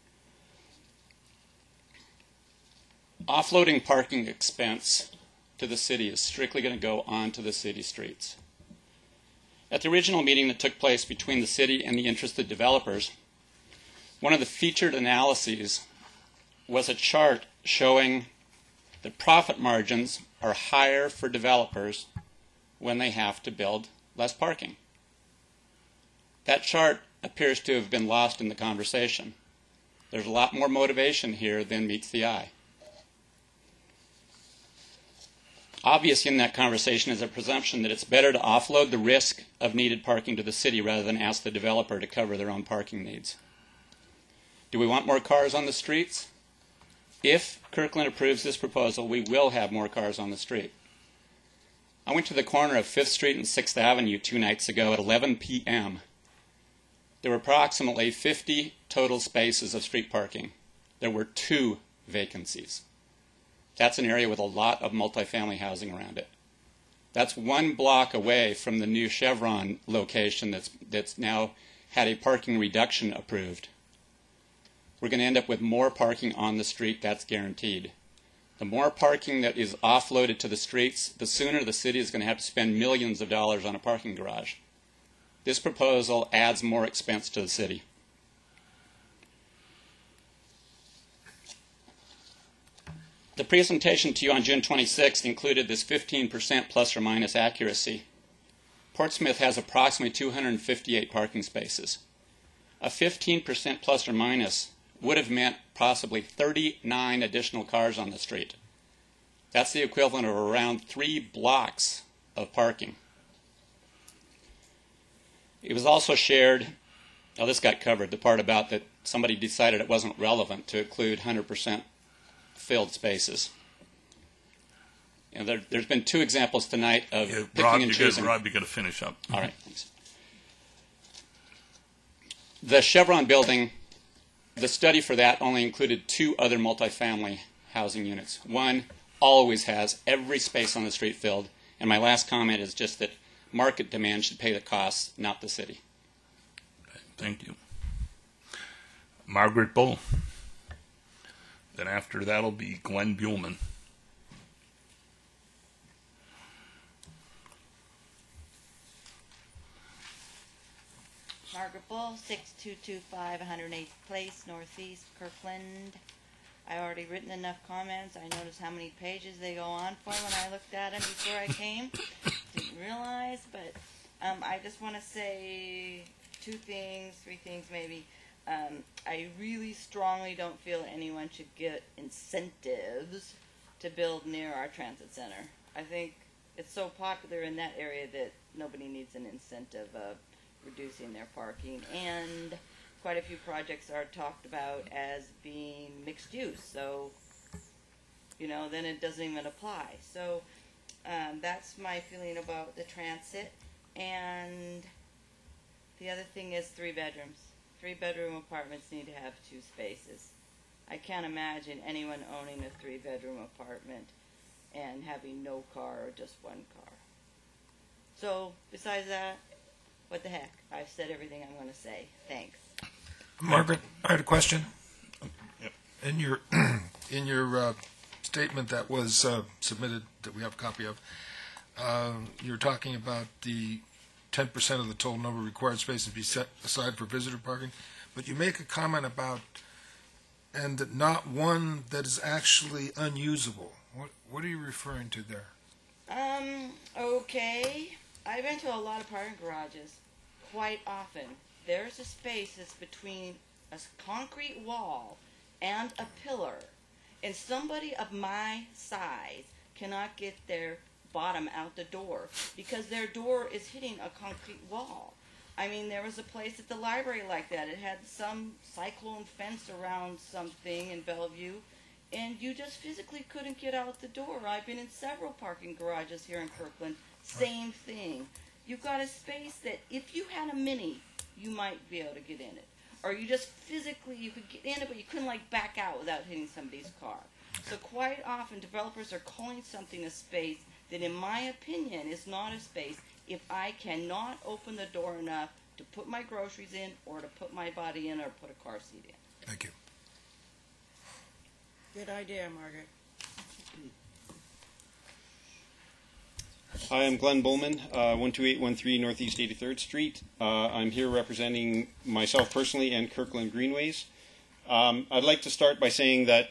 Offloading parking expense to the city is strictly going to go onto the city streets. At the original meeting that took place between the city and the interested developers, one of the featured analyses was a chart showing that profit margins are higher for developers when they have to build less parking. That chart appears to have been lost in the conversation. There's a lot more motivation here than meets the eye. Obvious in that conversation is a presumption that it's better to offload the risk of needed parking to the city rather than ask the developer to cover their own parking needs. Do we want more cars on the streets? If Kirkland approves this proposal, we will have more cars on the street. I went to the corner of Fifth Street and Sixth Avenue two nights ago at eleven p m There were approximately fifty total spaces of street parking. There were two vacancies. That's an area with a lot of multifamily housing around it. That's one block away from the new Chevron location that's, that's now had a parking reduction approved. We're going to end up with more parking on the street, that's guaranteed. The more parking that is offloaded to the streets, the sooner the city is going to have to spend millions of dollars on a parking garage. This proposal adds more expense to the city. The presentation to you on June twenty-sixth included this fifteen percent plus or minus accuracy. Portsmouth has approximately two hundred fifty-eight parking spaces. A fifteen percent plus or minus would have meant possibly thirty-nine additional cars on the street. That's the equivalent of around three blocks of parking. It was also shared, oh, this got covered, the part about that somebody decided it wasn't relevant to include one hundred percent filled spaces. You know, there, there's been two examples tonight of Yeah, picking Rob, and you choosing. Rob, you got to finish up. All right, thanks. The Chevron building, the study for that only included two other multifamily housing units. One always has every space on the street filled, and my last comment is just that market demand should pay the costs, not the city. Thank you. Margaret Bull. Then after that'll be Glenn Buhlman. Margaret Bull, six two two five, one hundred eighth Place, Northeast, Kirkland. I already written enough comments. I noticed how many pages they go on for when I looked at them before I came. Didn't realize, but um, I just want to say two things, three things maybe. Um, I really strongly don't feel anyone should get incentives to build near our transit center. I think it's so popular in that area that nobody needs an incentive of reducing their parking, and quite a few projects are talked about as being mixed use, so you know then it doesn't even apply. So um, that's my feeling about the transit. And the other thing is three bedrooms. Three bedroom apartments need to have two spaces. I can't imagine anyone owning a three bedroom apartment and having no car or just one car. So besides that, what the heck? I've said everything I'm going to say. Thanks. Margaret, I had a question. Yep. In your in your uh, statement that was uh, submitted, that we have a copy of, uh, you're talking about the ten percent of the total number of required spaces be set aside for visitor parking, but you make a comment about, and that not one that is actually unusable. What what are you referring to there? Um, okay. I've been to a lot of parking garages. Quite often, there's a space that's between a concrete wall and a pillar, and somebody of my size cannot get their bottom out the door because their door is hitting a concrete wall. I mean, there was a place at the library like that. It had some cyclone fence around something in Bellevue, and you just physically couldn't get out the door. I've been in several parking garages here in Kirkland. Same thing. You've got a space that if you had a Mini, you might be able to get in it. Or you just physically, you could get in it, but you couldn't like back out without hitting somebody's car. So quite often developers are calling something a space that in my opinion is not a space if I cannot open the door enough to put my groceries in or to put my body in or put a car seat in. Thank you. Good idea, Margaret. Hi, I'm Glenn Buhlman, uh, one two eight one three Northeast eighty-third Street. Uh, I'm here representing myself personally and Kirkland Greenways. Um, I'd like to start by saying that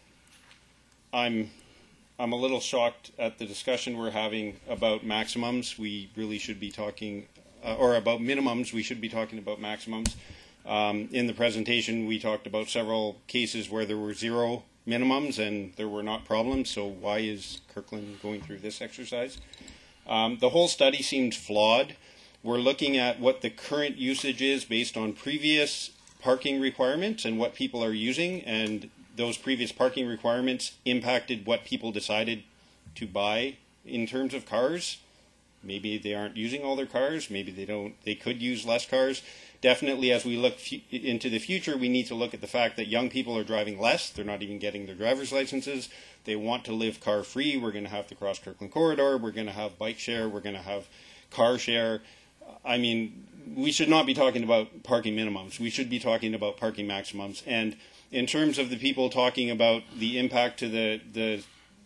I'm I'm a little shocked at the discussion we're having about maximums. We really should be talking, uh, or about minimums, we should be talking about maximums. Um, in the presentation, we talked about several cases where there were zero minimums and there were not problems, so why is Kirkland going through this exercise? Um, the whole study seems flawed. We're looking at what the current usage is based on previous parking requirements and what people are using, and those previous parking requirements impacted what people decided to buy in terms of cars. Maybe they aren't using all their cars, maybe they don't, they could use less cars. Definitely, as we look fu- into the future, we need to look at the fact that young people are driving less. They're not even getting their driver's licenses. They want to live car-free. We're going to have the Cross Kirkland Corridor. We're going to have bike share. We're going to have car share. I mean, we should not be talking about parking minimums. We should be talking about parking maximums. And in terms of the people talking about the impact to the, the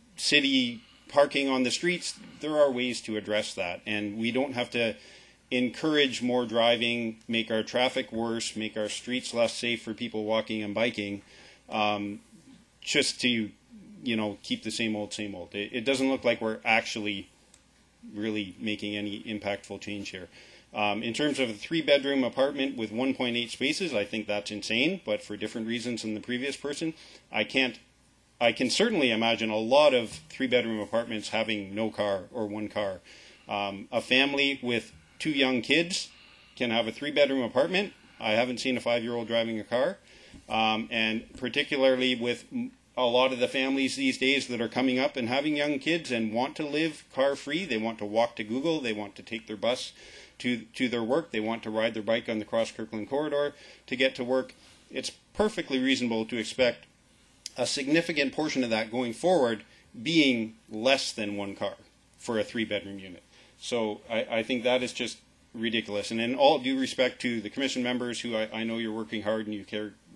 city parking on the streets, there are ways to address that. And we don't have to encourage more driving, make our traffic worse, make our streets less safe for people walking and biking, um, just to, you know, keep the same old, same old. It, it doesn't look like we're actually really making any impactful change here. Um, in terms of a three-bedroom apartment with one point eight spaces, I think that's insane, but for different reasons than the previous person. I can't, I can certainly imagine a lot of three-bedroom apartments having no car or one car. Um, a family with two young kids can have a three-bedroom apartment. I haven't seen a five-year-old driving a car. Um, and particularly with a lot of the families these days that are coming up and having young kids and want to live car-free, they want to walk to Google, they want to take their bus to, to their work, they want to ride their bike on the Cross Kirkland Corridor to get to work. It's perfectly reasonable to expect a significant portion of that going forward being less than one car for a three-bedroom unit. So I, I think that is just ridiculous. And in all due respect to the commission members, who I, I know you're working hard and you care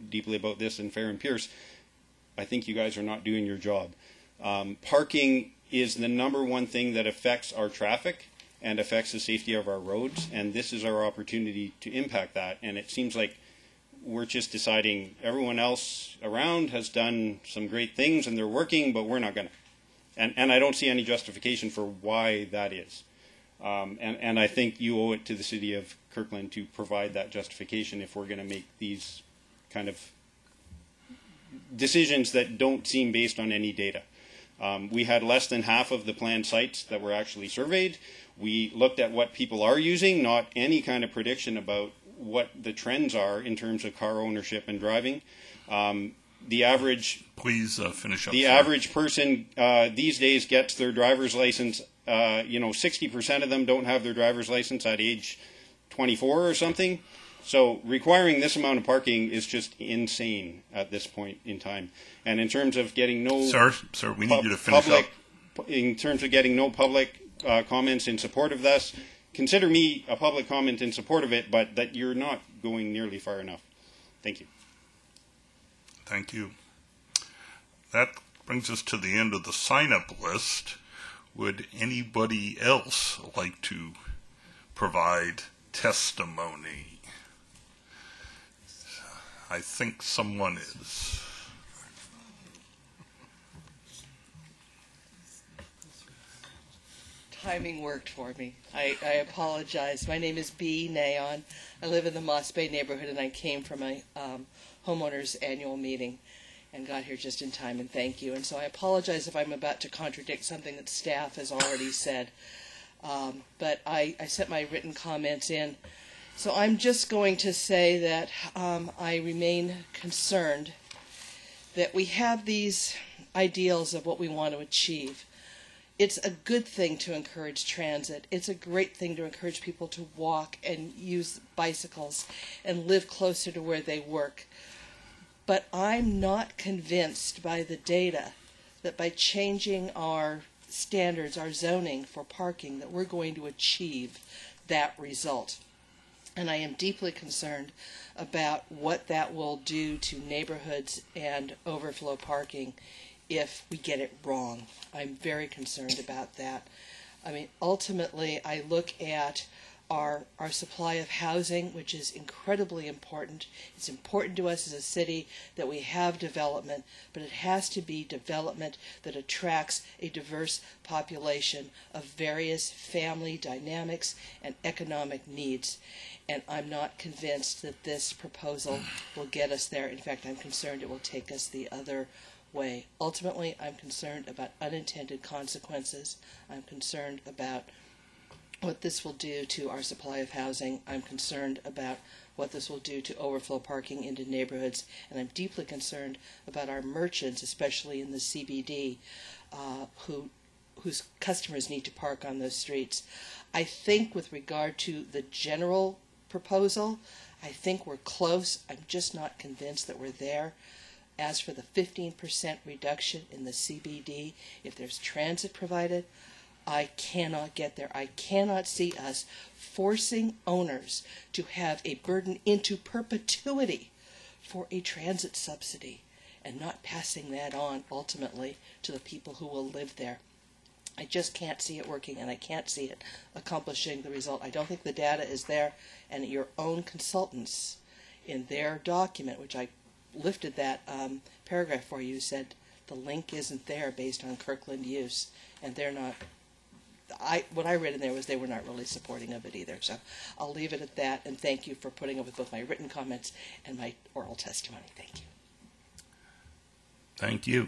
deeply about this than Fair and Pierce, I think you guys are not doing your job. Um, parking is the number one thing that affects our traffic and affects the safety of our roads, and this is our opportunity to impact that. And it seems like we're just deciding everyone else around has done some great things and they're working, but we're not going to. And, and I don't see any justification for why that is. Um, and, and I think you owe it to the city of Kirkland to provide that justification if we're going to make these kind of decisions that don't seem based on any data. Um, we had less than half of the planned sites that were actually surveyed. We looked at what people are using, not any kind of prediction about what the trends are in terms of car ownership and driving. Um, the average please uh, finish up. The sir. average person uh, these days gets their driver's license. Uh, you know, sixty percent of them don't have their driver's license at age twenty-four or something. So requiring this amount of parking is just insane at this point in time. And in terms of getting no sir, sir, we need you to finish public, up. In terms of getting no public uh, comments in support of this, consider me a public comment in support of it, but that you're not going nearly far enough. Thank you. Thank you. That brings us to the end of the sign-up list. Would anybody else like to provide testimony? I think someone is. Timing worked for me. I, I apologize. My name is B. Nayon. I live in the Moss Bay neighborhood, and I came from a um, homeowners annual meeting and got here just in time, and thank you. And so I apologize if I'm about to contradict something that staff has already said. Um, but I, I sent my written comments in. So I'm just going to say that um, I remain concerned that we have these ideals of what we want to achieve. It's a good thing to encourage transit. It's a great thing to encourage people to walk and use bicycles and live closer to where they work. But I'm not convinced by the data that by changing our standards, our zoning for parking, that we're going to achieve that result. And I am deeply concerned about what that will do to neighborhoods and overflow parking if we get it wrong. I'm very concerned about that. I mean, ultimately, I look at our our supply of housing, which is incredibly important. It's important to us as a city that we have development, but it has to be development that attracts a diverse population of various family dynamics and economic needs. And I'm not convinced that this proposal will get us there. In fact, I'm concerned it will take us the other way. Ultimately, I'm concerned about unintended consequences. I'm concerned about what this will do to our supply of housing. I'm concerned about what this will do to overflow parking into neighborhoods. And I'm deeply concerned about our merchants, especially in the C B D, uh, who whose customers need to park on those streets. I think with regard to the general proposal, I think we're close. I'm just not convinced that we're there. As for the fifteen percent reduction in the C B D, if there's transit provided, I cannot get there. I cannot see us forcing owners to have a burden into perpetuity for a transit subsidy and not passing that on ultimately to the people who will live there. I just can't see it working, and I can't see it accomplishing the result. I don't think the data is there, and your own consultants in their document, which I lifted that um, paragraph for you, said the link isn't there based on Kirkland use, and they're not. I what I read in there was they were not really supporting of it either. So I'll leave it at that, and thank you for putting up with both my written comments and my oral testimony. Thank you. Thank you.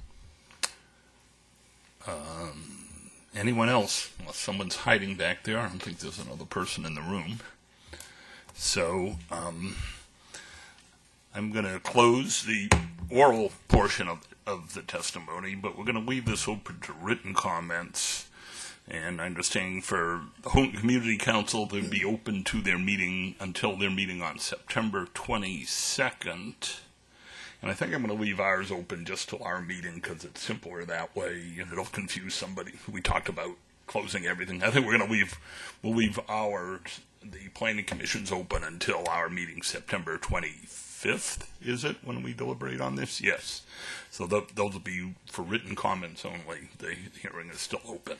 Um, anyone else? Unless someone's hiding back there. I don't think there's another person in the room. So um, I'm going to close the oral portion of, of the testimony, but we're going to leave this open to written comments. And I understand for the Houghton Community Council, they'll be open to their meeting until their meeting on September twenty-second. And I think I'm going to leave ours open just till our meeting because it's simpler that way, and it'll confuse somebody. We talked about closing everything. I think we're going to leave, we'll leave ours the planning commission's open until our meeting September twenty-fifth, is it, when we deliberate on this? Yes. So th- those will be for written comments only. The hearing is still open.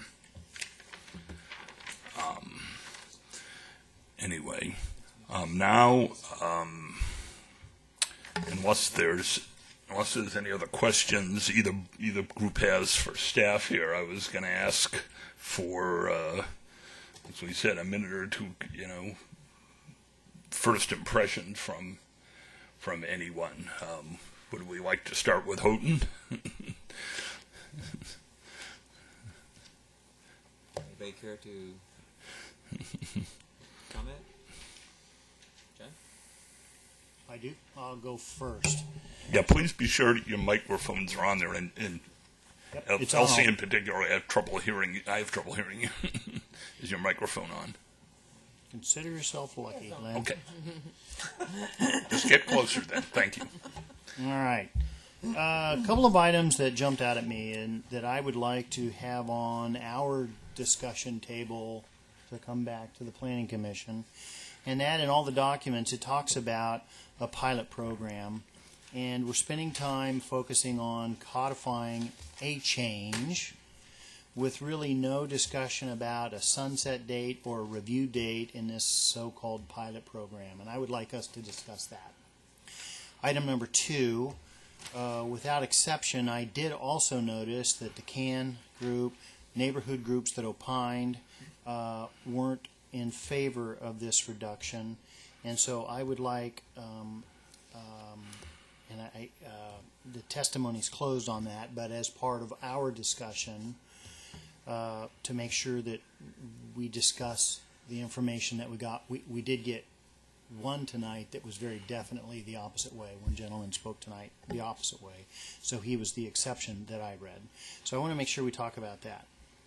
Um, anyway, um, now, um, unless there's unless there's any other questions either either group has for staff here, I was going to ask for, uh, as we said, a minute or two, you know, first impression from from anyone. Um, would we like to start with Houghton? Anybody care to comment? John? I do. I'll go first. Yeah, please be sure that your microphones are on there, and, and Yep, El- it's Elsie on. in particular, I have trouble hearing. I have trouble hearing you. Is your microphone on? Consider yourself lucky, Glenn. Okay. Just get closer then. Thank you. All right. Uh, a couple of items that jumped out at me and that I would like to have on our discussion table to come back to the Planning Commission. And that in all the documents, it talks about a pilot program. And we're spending time focusing on codifying a change with really no discussion about a sunset date or a review date in this so-called pilot program. And I would like us to discuss that. Item number two, uh, without exception, I did also notice that the CAN group, neighborhood groups that opined, uh, weren't in favor of this reduction. And so I would like, um, um, and I, uh, the testimony's closed on that, but as part of our discussion, uh, to make sure that we discuss the information that we got. We, we did get one tonight that was very definitely the opposite way. One gentleman spoke tonight the opposite way. So he was the exception that I read. So I want to make sure we talk about that.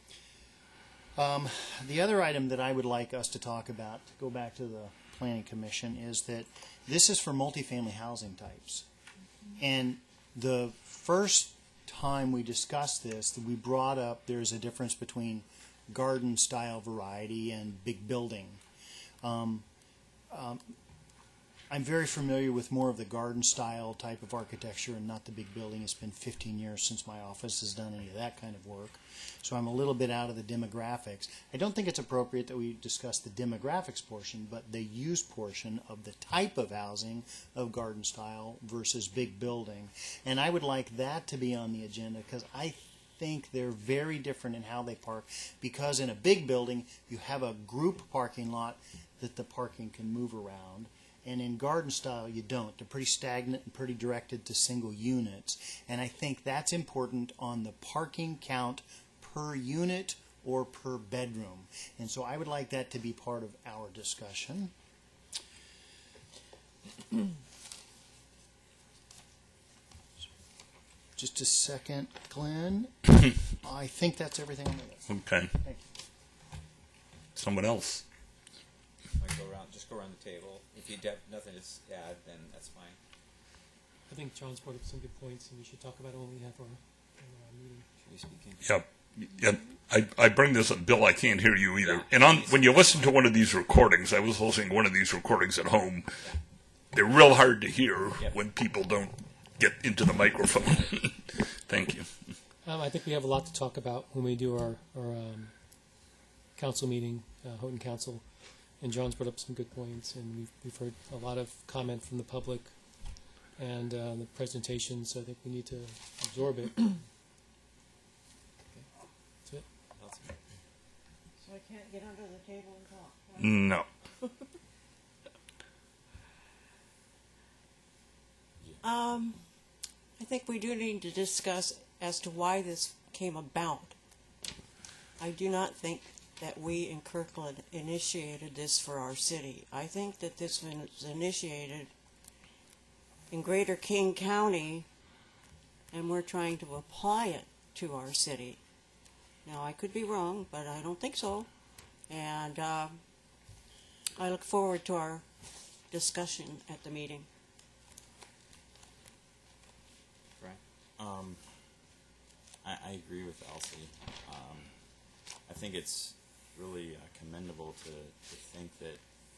Um, the other item that I would like us to talk about, to go back to the Planning Commission, is that this is for multifamily housing types. And the first time we discussed this, we brought up there's a difference between garden style variety and big building. Um, um, I'm very familiar with more of the garden style type of architecture and not the big building. It's been fifteen years since my office has done any of that kind of work. So I'm a little bit out of the demographics. I don't think it's appropriate that we discuss the demographics portion, but the use portion of the type of housing of garden style versus big building. And I would like that to be on the agenda because I think they're very different in how they park, because in a big building you have a group parking lot that the parking can move around. And in garden style, you don't. They're pretty stagnant and pretty directed to single units. And I think that's important on the parking count per unit or per bedroom. And so I would like that to be part of our discussion. Just a second, Glenn. I think that's everything on the list. Okay. Thank you. Someone else. I go around, just go around the table. If you have nothing to s- add, then that's fine. I think John's brought up some good points, and we should talk about it when we have our, our meeting. Should we speak in? Yep. Yep. I, I bring this up, Bill, I can't hear you either. And on when you listen to one of these recordings, I was listening to one of these recordings at home, they're real hard to hear when people don't get into the microphone. Thank you. Um, I think we have a lot to talk about when we do our, our um, council meeting, uh, Houghton Council. And John's brought up some good points, and we've, we've heard a lot of comment from the public and uh, the presentation, so I think we need to absorb it. That's it. So I can't get under the table and talk. Right? No. Um, I think we do need to discuss as to why this came about. I do not think that we in Kirkland initiated this for our city. I think that this was initiated in Greater King County, and we're trying to apply it to our city. Now, I could be wrong, but I don't think so. And uh, I look forward to our discussion at the meeting. Right. Um, I, I agree with Elsie. Um, I think it's really uh, commendable to, to think that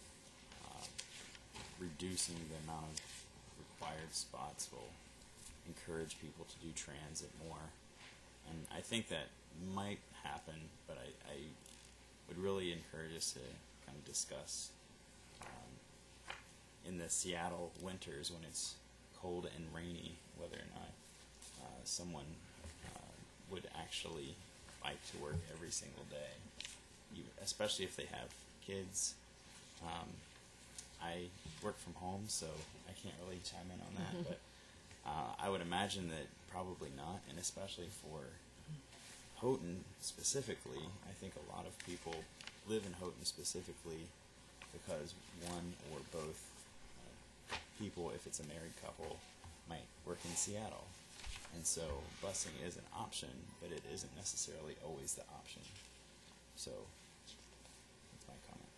reducing the amount of required spots will encourage people to do transit more. And I think that might happen, but I, I would really encourage us to kind of discuss um, in the Seattle winters when it's cold and rainy whether or not uh, someone uh, would actually bike to work every single day, you, especially if they have kids. Um, I work from home, so I can't really chime in on that, mm-hmm. but uh, I would imagine that probably not, and especially for Houghton specifically, I think a lot of people live in Houghton specifically because one or both uh, people, if it's a married couple, might work in Seattle. And so busing is an option, but it isn't necessarily always the option. So that's my comment.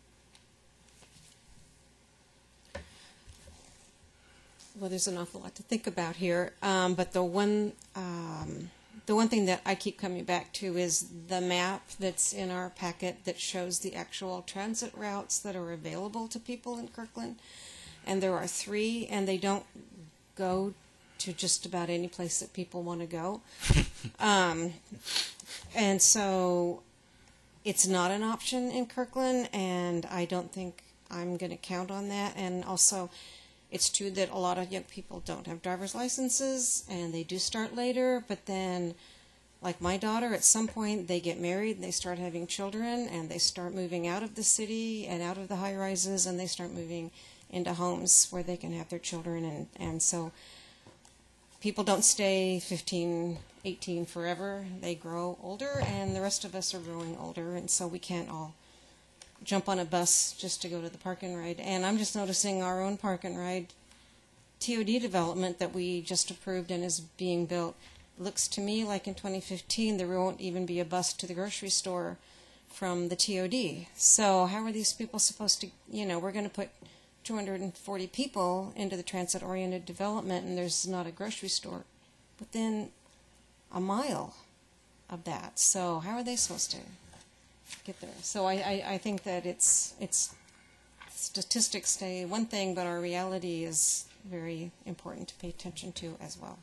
Well, there's an awful lot to think about here, um, but the one um, the one thing that I keep coming back to is the map that's in our packet that shows the actual transit routes that are available to people in Kirkland, and there are three, and they don't go to just about any place that people want to go, um, and so it's not an option in Kirkland, and I don't think I'm going to count on that, and also. It's true that a lot of young people don't have driver's licenses, and they do start later, but then, like my daughter, at some point they get married, and they start having children, and they start moving out of the city and out of the high-rises, and they start moving into homes where they can have their children, and, and so people don't stay fifteen, eighteen forever. They grow older, and the rest of us are growing older, and so we can't all jump on a bus just to go to the park and ride. And I'm just noticing our own park and ride T O D development that we just approved and is being built. Looks to me like in twenty fifteen there won't even be a bus to the grocery store from the T O D. So how are these people supposed to, you know, we're going to put two hundred forty people into the transit-oriented development and there's not a grocery store within a mile of that. So how are they supposed to get there? So I, I, I think that it's it's statistics say one thing, but our reality is very important to pay attention to as well.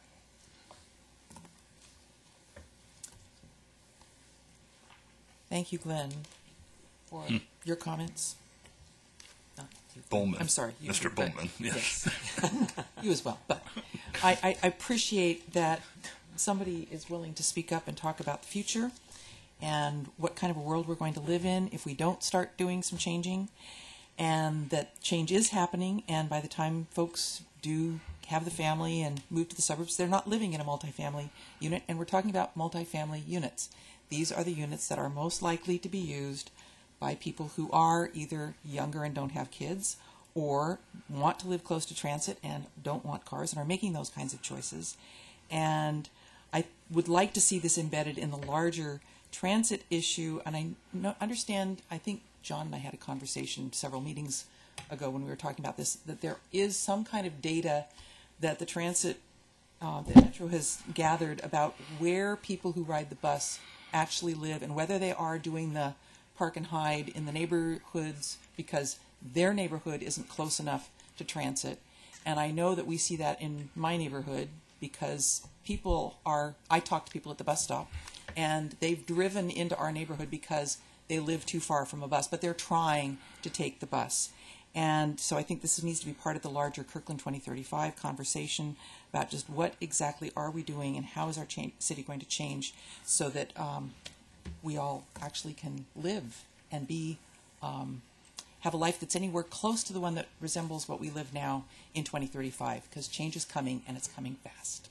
Thank you, Glenn, for Hmm. your comments. Not you. Bowman. I'm sorry. You, Mister but- Bowman, yes. yes. You as well. But I, I, I appreciate that somebody is willing to speak up and talk about the future and what kind of a world we're going to live in if we don't start doing some changing, and that change is happening, and by the time folks do have the family and move to the suburbs, they're not living in a multifamily unit, and we're talking about multifamily units. These are the units that are most likely to be used by people who are either younger and don't have kids, or want to live close to transit and don't want cars and are making those kinds of choices. And I would like to see this embedded in the larger transit issue, and I no, understand, I think John and I had a conversation several meetings ago when we were talking about this, that there is some kind of data that the transit, uh, that Metro has gathered about where people who ride the bus actually live and whether they are doing the park and hide in the neighborhoods because their neighborhood isn't close enough to transit. And I know that we see that in my neighborhood because people are, I talk to people at the bus stop, and they've driven into our neighborhood because they live too far from a bus, but they're trying to take the bus. And so I think this needs to be part of the larger Kirkland twenty thirty-five conversation about just what exactly are we doing and how is our cha- city going to change so that um, we all actually can live and be um, have a life that's anywhere close to the one that resembles what we live now in twenty thirty-five, because change is coming and it's coming fast.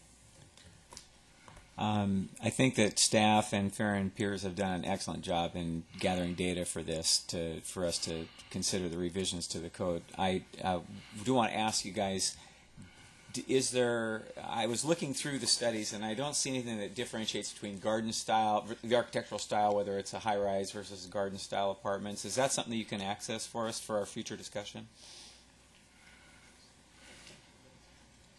Um, I think that staff and Farron peers have done an excellent job in gathering data for this to for us to consider the revisions to the code. I uh, do want to ask you guys, d- is there, I was looking through the studies and I don't see anything that differentiates between garden style, the architectural style, whether it's a high-rise versus garden style apartments. Is that something that you can access for us for our future discussion?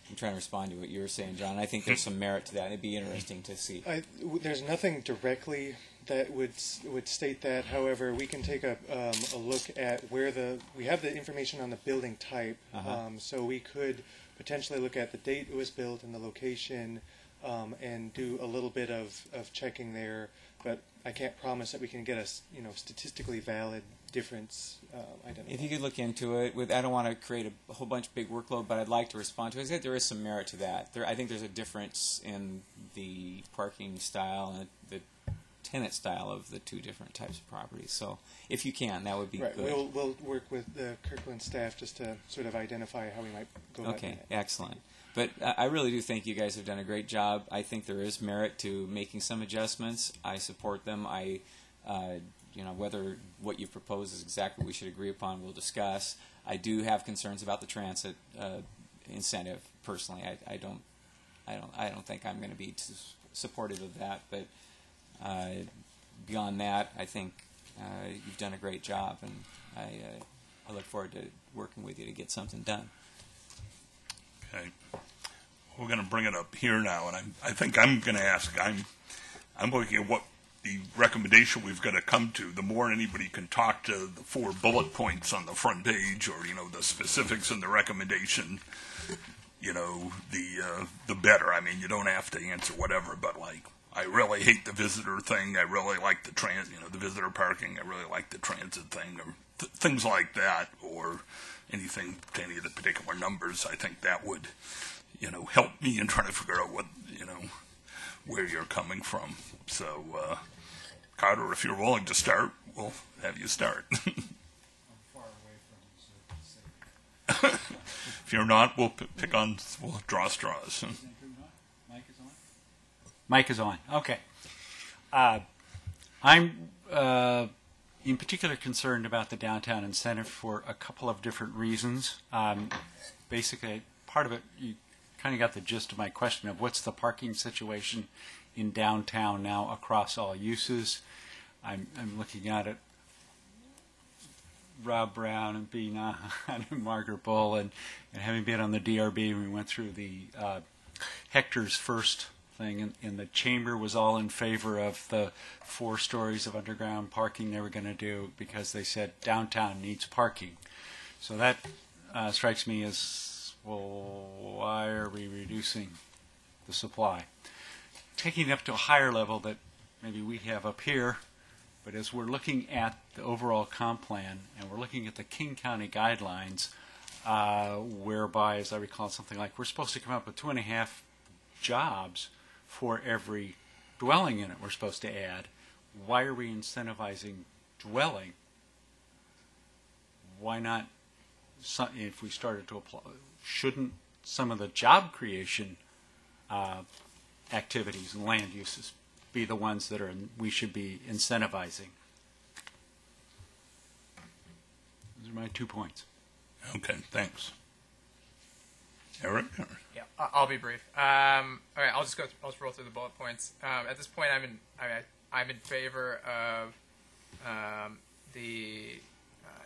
I'm trying to respond to what you were saying, John. I think there's some merit to that. It'd be interesting to see. I, w- there's nothing directly that would s- would state that. However, we can take a um, a look at where the we have the information on the building type, Uh-huh. um, so we could potentially look at the date it was built and the location, um, and do a little bit of, of checking there. But I can't promise that we can get a s- you know statistically valid difference uh, identified. If you could look into it, with I don't want to create a whole bunch of big workload, but I'd like to respond to it. I think there is some merit to that. There, I think there's a difference in the parking style and the tenant style of the two different types of properties. So if you can, that would be Right. good. We'll we'll work with the Kirkland staff just to sort of identify how we might go about Okay, that. excellent. But I I really do think you guys have done a great job. I think there is merit to making some adjustments. I support them. I, uh, you know, whether what you propose is exactly what we should agree upon, we'll discuss. I do have concerns about the transit uh, incentive. Personally, I, I don't, I don't, I don't think I'm going to be too supportive of that. But uh, beyond that, I think uh, you've done a great job, and I, uh, I look forward to working with you to get something done. Okay. We're going to bring it up here now, and I'm, I think I'm going to ask, I'm, I'm looking at what the recommendation we've got to come to. The more anybody can talk to the four bullet points on the front page, or, you know, the specifics in the recommendation, you know, the, uh, the better. I mean, you don't have to answer whatever, but like, I really hate the visitor thing. I really like the trans, you know, the visitor parking. I really like the transit thing, or th- things like that, or anything to any of the particular numbers. I think that would, you know, help me in trying to figure out what, you know, where you're coming from. So, uh, Carter, if you're willing to start, we'll have you start. If you're not, we'll p- pick on, we'll draw straws. Mike is on? Mike is on. Okay. Uh, I'm uh, in particular concerned about the downtown incentive for a couple of different reasons. Um, basically, part of it, you kind of got the gist of my question of what's the parking situation in downtown now across all uses. I'm, I'm looking at it. Rob Brown and B. Nahan and Margaret Bull, and, and having been on the D R B, we went through the uh, Hector's first thing, and, and the chamber was all in favor of the four stories of underground parking they were going to do because they said downtown needs parking. So that uh, strikes me as, well, why are we reducing the supply? Taking it up to a higher level that maybe we have up here, but as we're looking at the overall comp plan and we're looking at the King County guidelines, uh, whereby, as I recall, something like we're supposed to come up with two and a half jobs for every dwelling unit we're supposed to add. Why are we incentivizing dwelling? Why not, some, if we started to apply, shouldn't some of the job creation uh, activities and land uses be the ones that are we should be incentivizing? Those are my two points. Okay, thanks. Eric? Yeah, I- I'll be brief. Um, all right, I'll just go. Th- I'll just roll through the bullet points. Um, at this point, I'm in. I, I'm in favor of um, the uh,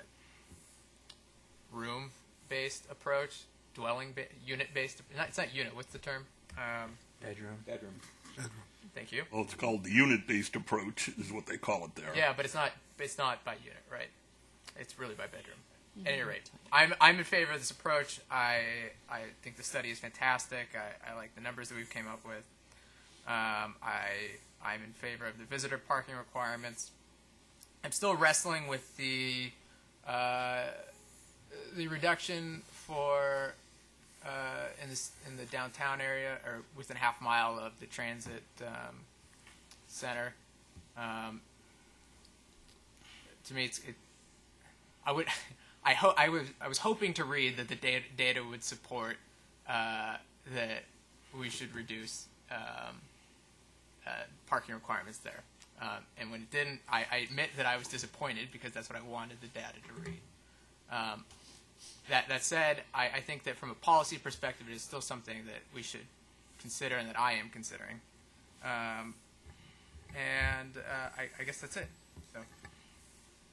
room-based approach, dwelling ba- unit-based. Not, it's not unit. What's the term? Um, Bedroom. Bedroom. Thank you. Well, it's called the unit-based approach, is what they call it there. Yeah, but it's not. It's not by unit, right? It's really by bedroom. At any rate, I'm I'm in favor of this approach. I I think the study is fantastic. I, I like the numbers that we've came up with. Um, I I'm in favor of the visitor parking requirements. I'm still wrestling with the uh, the reduction for uh, in this in the downtown area or within a half mile of the transit um, center. Um, to me, it's it, I would. I ho- I was I was hoping to read that the data, data would support uh, that we should reduce um, uh, parking requirements there, um, and when it didn't, I, I admit that I was disappointed because that's what I wanted the data to read. Um, that that said, I, I think that from a policy perspective, it is still something that we should consider and that I am considering, um, and uh, I, I guess that's it. So.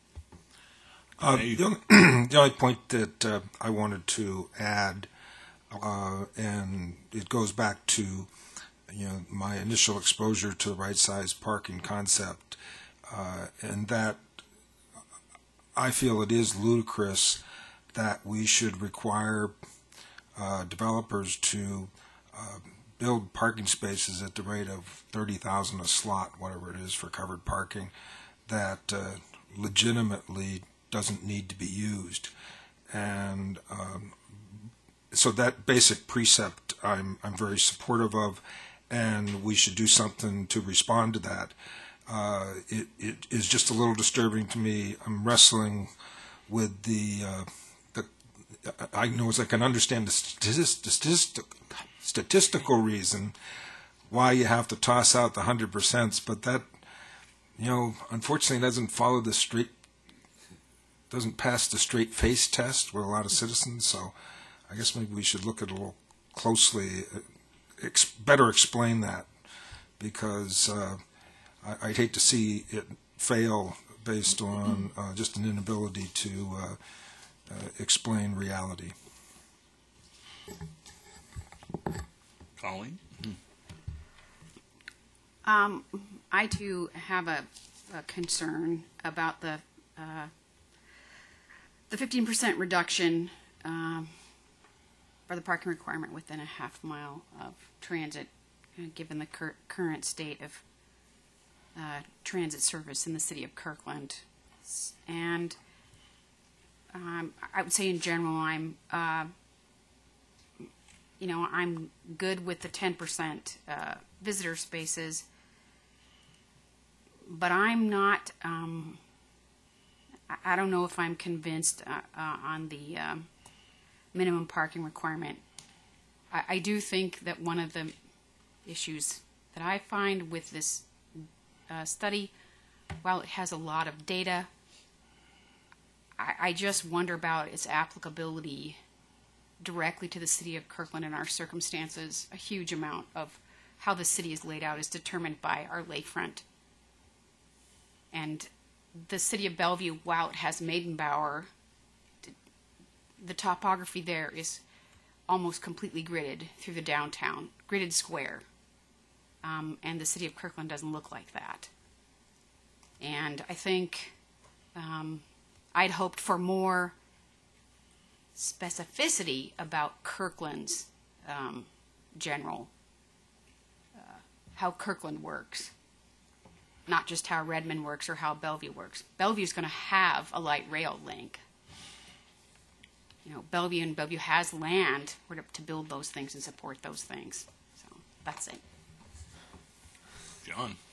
Uh, the, only, the only point that uh, I wanted to add uh, and it goes back to, you know, my initial exposure to the right-sized parking concept, uh, and that I feel it is ludicrous that we should require uh, developers to uh, build parking spaces at the rate of thirty thousand a slot, whatever it is for covered parking, that uh, legitimately doesn't need to be used. And um, so that basic precept I'm, I'm very supportive of, and we should do something to respond to that. Uh, it, it is just a little disturbing to me. I'm wrestling with the, uh, the I know as I can understand the statistic, statistic, statistical reason why you have to toss out the one hundred percent, but that, you know, unfortunately doesn't follow the straight, doesn't pass the straight face test with a lot of citizens, so I guess maybe we should look at it a little closely, ex better explain that, because uh, I, I'd hate to see it fail based on uh, just an inability to uh, uh, explain reality. Colleen? Um, I too have a, a concern about the uh, the fifteen percent reduction um, for the parking requirement within a half mile of transit, uh, given the cur current state of uh, transit service in the city of Kirkland. And um, I would say in general, I'm uh, you know, I'm good with the ten percent uh, visitor spaces, but I'm not, um, I don't know if I'm convinced uh, uh, on the um, minimum parking requirement. I, I do think that one of the issues that I find with this uh, study, while it has a lot of data, I, I just wonder about its applicability directly to the city of Kirkland and our circumstances. A huge amount of how the city is laid out is determined by our lakefront. And the city of Bellevue, while it has Maidenbower, the topography there is almost completely gridded through the downtown, gridded square. Um, and the city of Kirkland doesn't look like that. And I think um, I'd hoped for more specificity about Kirkland's um, general, uh, how Kirkland works, not just how Redmond works or how Bellevue works. Bellevue's going to have a light rail link. You know, Bellevue and Bellevue has land to build those things and support those things. So that's it. John.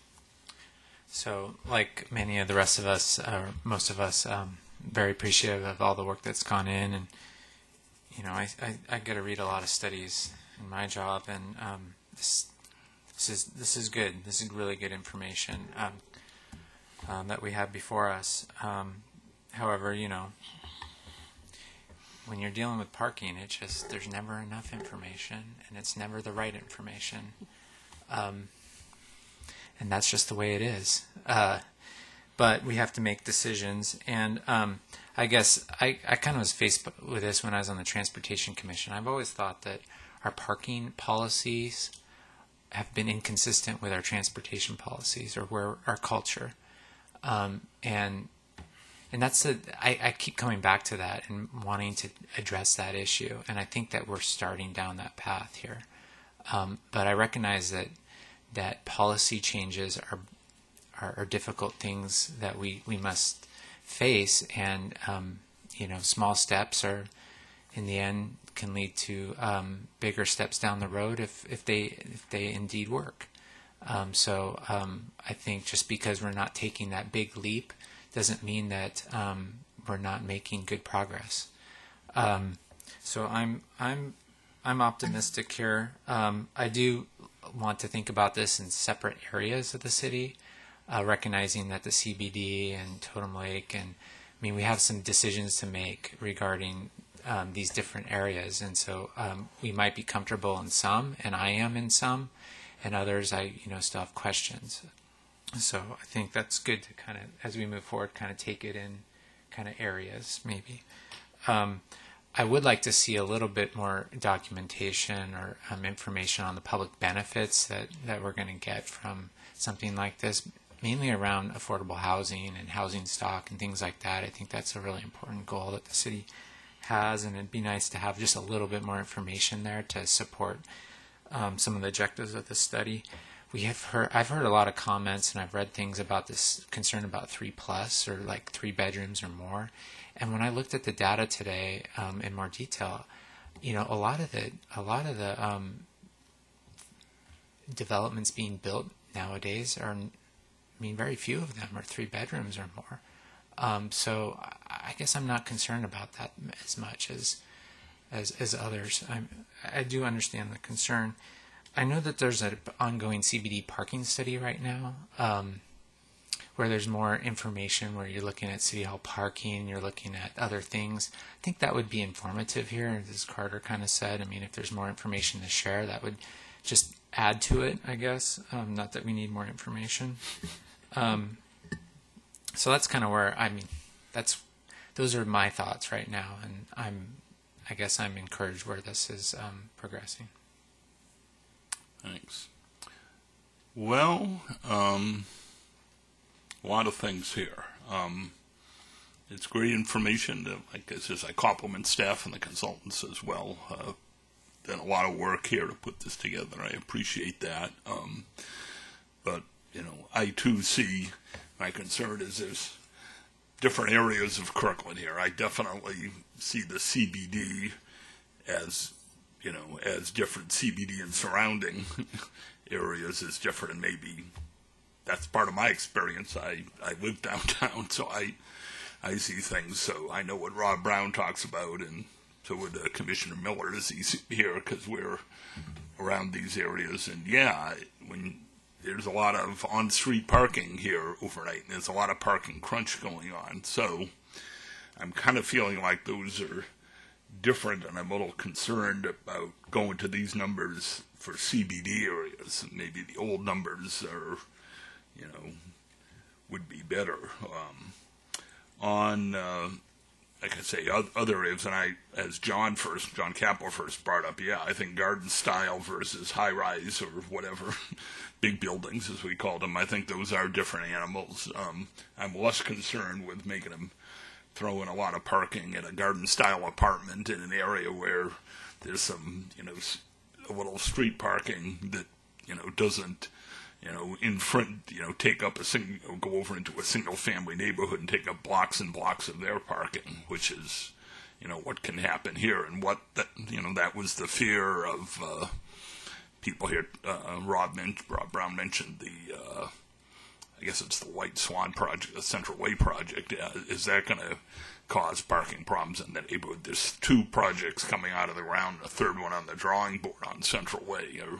So, like many of the rest of us, or most of us, um, very appreciative of all the work that's gone in, and you know, I I, I get to read a lot of studies in my job, and um, this this is this is good. This is really good information um, um, that we have before us. Um, however, you know, when you're dealing with parking, it just there's never enough information, and it's never the right information, um, and that's just the way it is. Uh, But we have to make decisions, and um, I guess I, I kind of was faced with this when I was on the Transportation Commission. I've always thought that our parking policies have been inconsistent with our transportation policies or where our culture, um, and and that's a, I, I keep coming back to that and wanting to address that issue, and I think that we're starting down that path here. Um, but I recognize that that policy changes are. Are, are difficult things that we, we must face, and um, you know, small steps are, in the end, can lead to um, bigger steps down the road if, if they if they indeed work. Um, so um, I think just because we're not taking that big leap doesn't mean that um, we're not making good progress. Um, so I'm I'm I'm optimistic here. Um, I do want to think about this in separate areas of the city. Uh, recognizing that the C B D and Totem Lake, and I mean, we have some decisions to make regarding um, these different areas, and so um, we might be comfortable in some, and I am in some, and others I you know still have questions. So I think that's good to kind of, as we move forward, kind of take it in kind of areas maybe. Um, I would like to see a little bit more documentation or um, information on the public benefits that, that we're going to get from something like this, mainly around affordable housing and housing stock and things like that. I think that's a really important goal that the city has, and it'd be nice to have just a little bit more information there to support um, some of the objectives of the study. We have heard, I've heard a lot of comments, and I've read things about this concern about three plus or like three bedrooms or more. And when I looked at the data today um, in more detail, you know, a lot of the a lot of the um, developments being built nowadays are, I mean, very few of them are three bedrooms or more. Um, so I guess I'm not concerned about that as much as as as others. I'm, I do understand the concern. I know that there's an ongoing C B D parking study right now, um, where there's more information, where you're looking at City Hall parking, you're looking at other things. I think that would be informative here, as Carter kind of said. I mean, if there's more information to share, that would just add to it, I guess. Um, not that we need more information. Um, so that's kind of where, I mean, that's those are my thoughts right now, and I'm, I guess I'm encouraged where this is um, progressing. Thanks. Well, um, a lot of things here. Um, it's great information. That, like I says, I compliment staff and the consultants as well. Uh, done a lot of work here to put this together. I appreciate that. Um, but you know, I too see my concern is there's different areas of Kirkland here. I definitely see the C B D as, you know, as different. C B D and surrounding areas is different, and maybe that's part of my experience. I, I live downtown, so I I see things. So I know what Rob Brown talks about, and so would uh, Commissioner Miller as he's here, because we're around these areas. And yeah, when there's a lot of on-street parking here overnight, and there's a lot of parking crunch going on. So I'm kind of feeling like those are different, and I'm a little concerned about going to these numbers for C B D areas. Maybe the old numbers are, you know, would be better. Um, on, uh, like I say, other areas, and I, as John first, John Capel first brought up, yeah, I think garden style versus high rise or whatever, big buildings as we call them, I think those are different animals. Um, I'm less concerned with making them throw in a lot of parking in a garden style apartment in an area where there's some, you know, a little street parking that, you know, doesn't, you know, in front, you know, take up a single, go over into a single family neighborhood and take up blocks and blocks of their parking, which is, you know, what can happen here, and what that, you know, that was the fear of uh, people here. Uh, Rob, men- Rob Brown mentioned the, uh, I guess it's the White Swan project, the Central Way project. Uh, is that going to cause parking problems in the neighborhood? There's two projects coming out of the ground, a third one on the drawing board on Central Way. Or,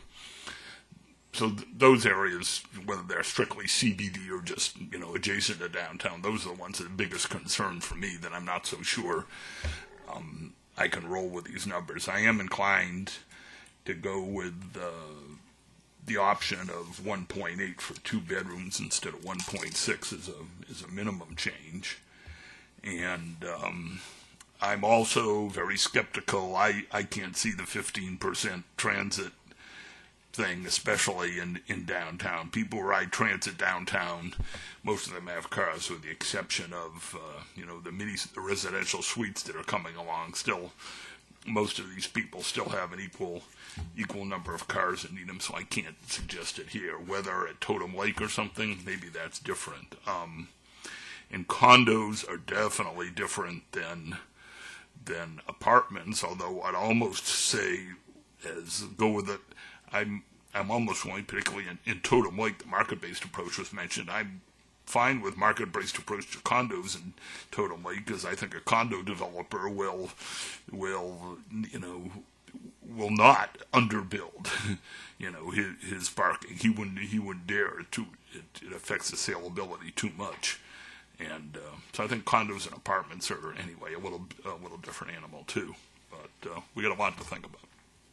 so th- those areas, whether they're strictly C B D or just, you know, adjacent to downtown, those are the ones that are the biggest concern for me, that I'm not so sure um, I can roll with these numbers. I am inclined to go with uh, the option of one point eight for two bedrooms instead of one point six as a as a minimum change. And um, I'm also very skeptical. I, I can't see the fifteen percent transit thing, especially in, in downtown. People ride transit downtown. Most of them have cars, with the exception of, uh, you know, the mini the residential suites that are coming along. Still, most of these people still have an equal equal number of cars that need them, so I can't suggest it here. Whether at Totem Lake or something, maybe that's different. Um, and condos are definitely different than than apartments, although I'd almost say, as go with it, I'm I'm almost willing, particularly in, in Totem Lake, the market-based approach was mentioned. I'm fine with market-based approach to condos in Totem Lake, because I think a condo developer will will you know will not underbuild you know his, his parking. He wouldn't he wouldn't dare to. It, it affects the saleability too much. And uh, so I think condos and apartments are, anyway, a little a little different animal too. But uh, we got a lot to think about.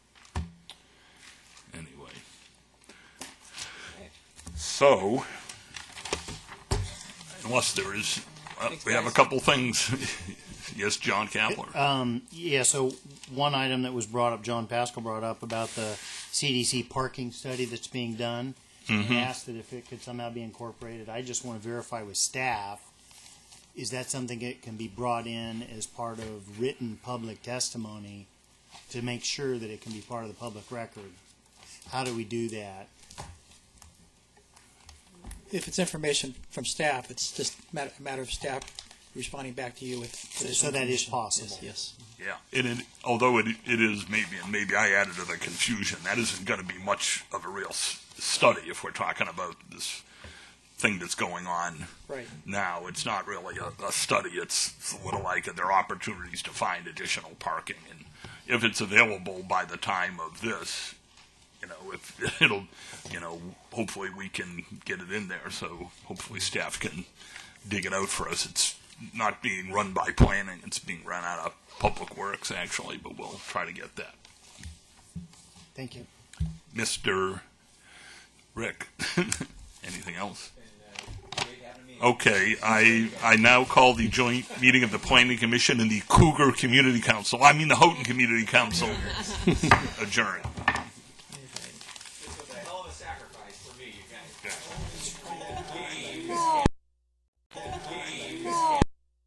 Anyway, so unless there is, well, we have a couple things. Yes, John Kapler. Um, yeah, so one item that was brought up, John Pascal brought up about the C D C parking study that's being done. Mhm. And asked that if it could somehow be incorporated. I just want to verify with staff, is that something that can be brought in as part of written public testimony to make sure that it can be part of the public record? How do we do that? If it's information from staff, it's just a matter, a matter of staff responding back to you with. So, so that is possible. Yes. yes. Yeah, it, it, although it, it is maybe, and maybe I added to the confusion, that isn't going to be much of a real s- study if we're talking about this thing that's going on right now. It's not really a, a study. It's, it's a little like there are opportunities to find additional parking, and if it's available by the time of this, you know, if it'll, you know, hopefully we can get it in there. So hopefully staff can dig it out for us. It's not being run by planning; it's being run out of Public Works actually, but we'll try to get that. Thank you, Mister Rick. Anything else? Okay, I I now call the joint meeting of the Planning Commission and the Cougar Community Council, I mean the Houghton Community Council, adjourned.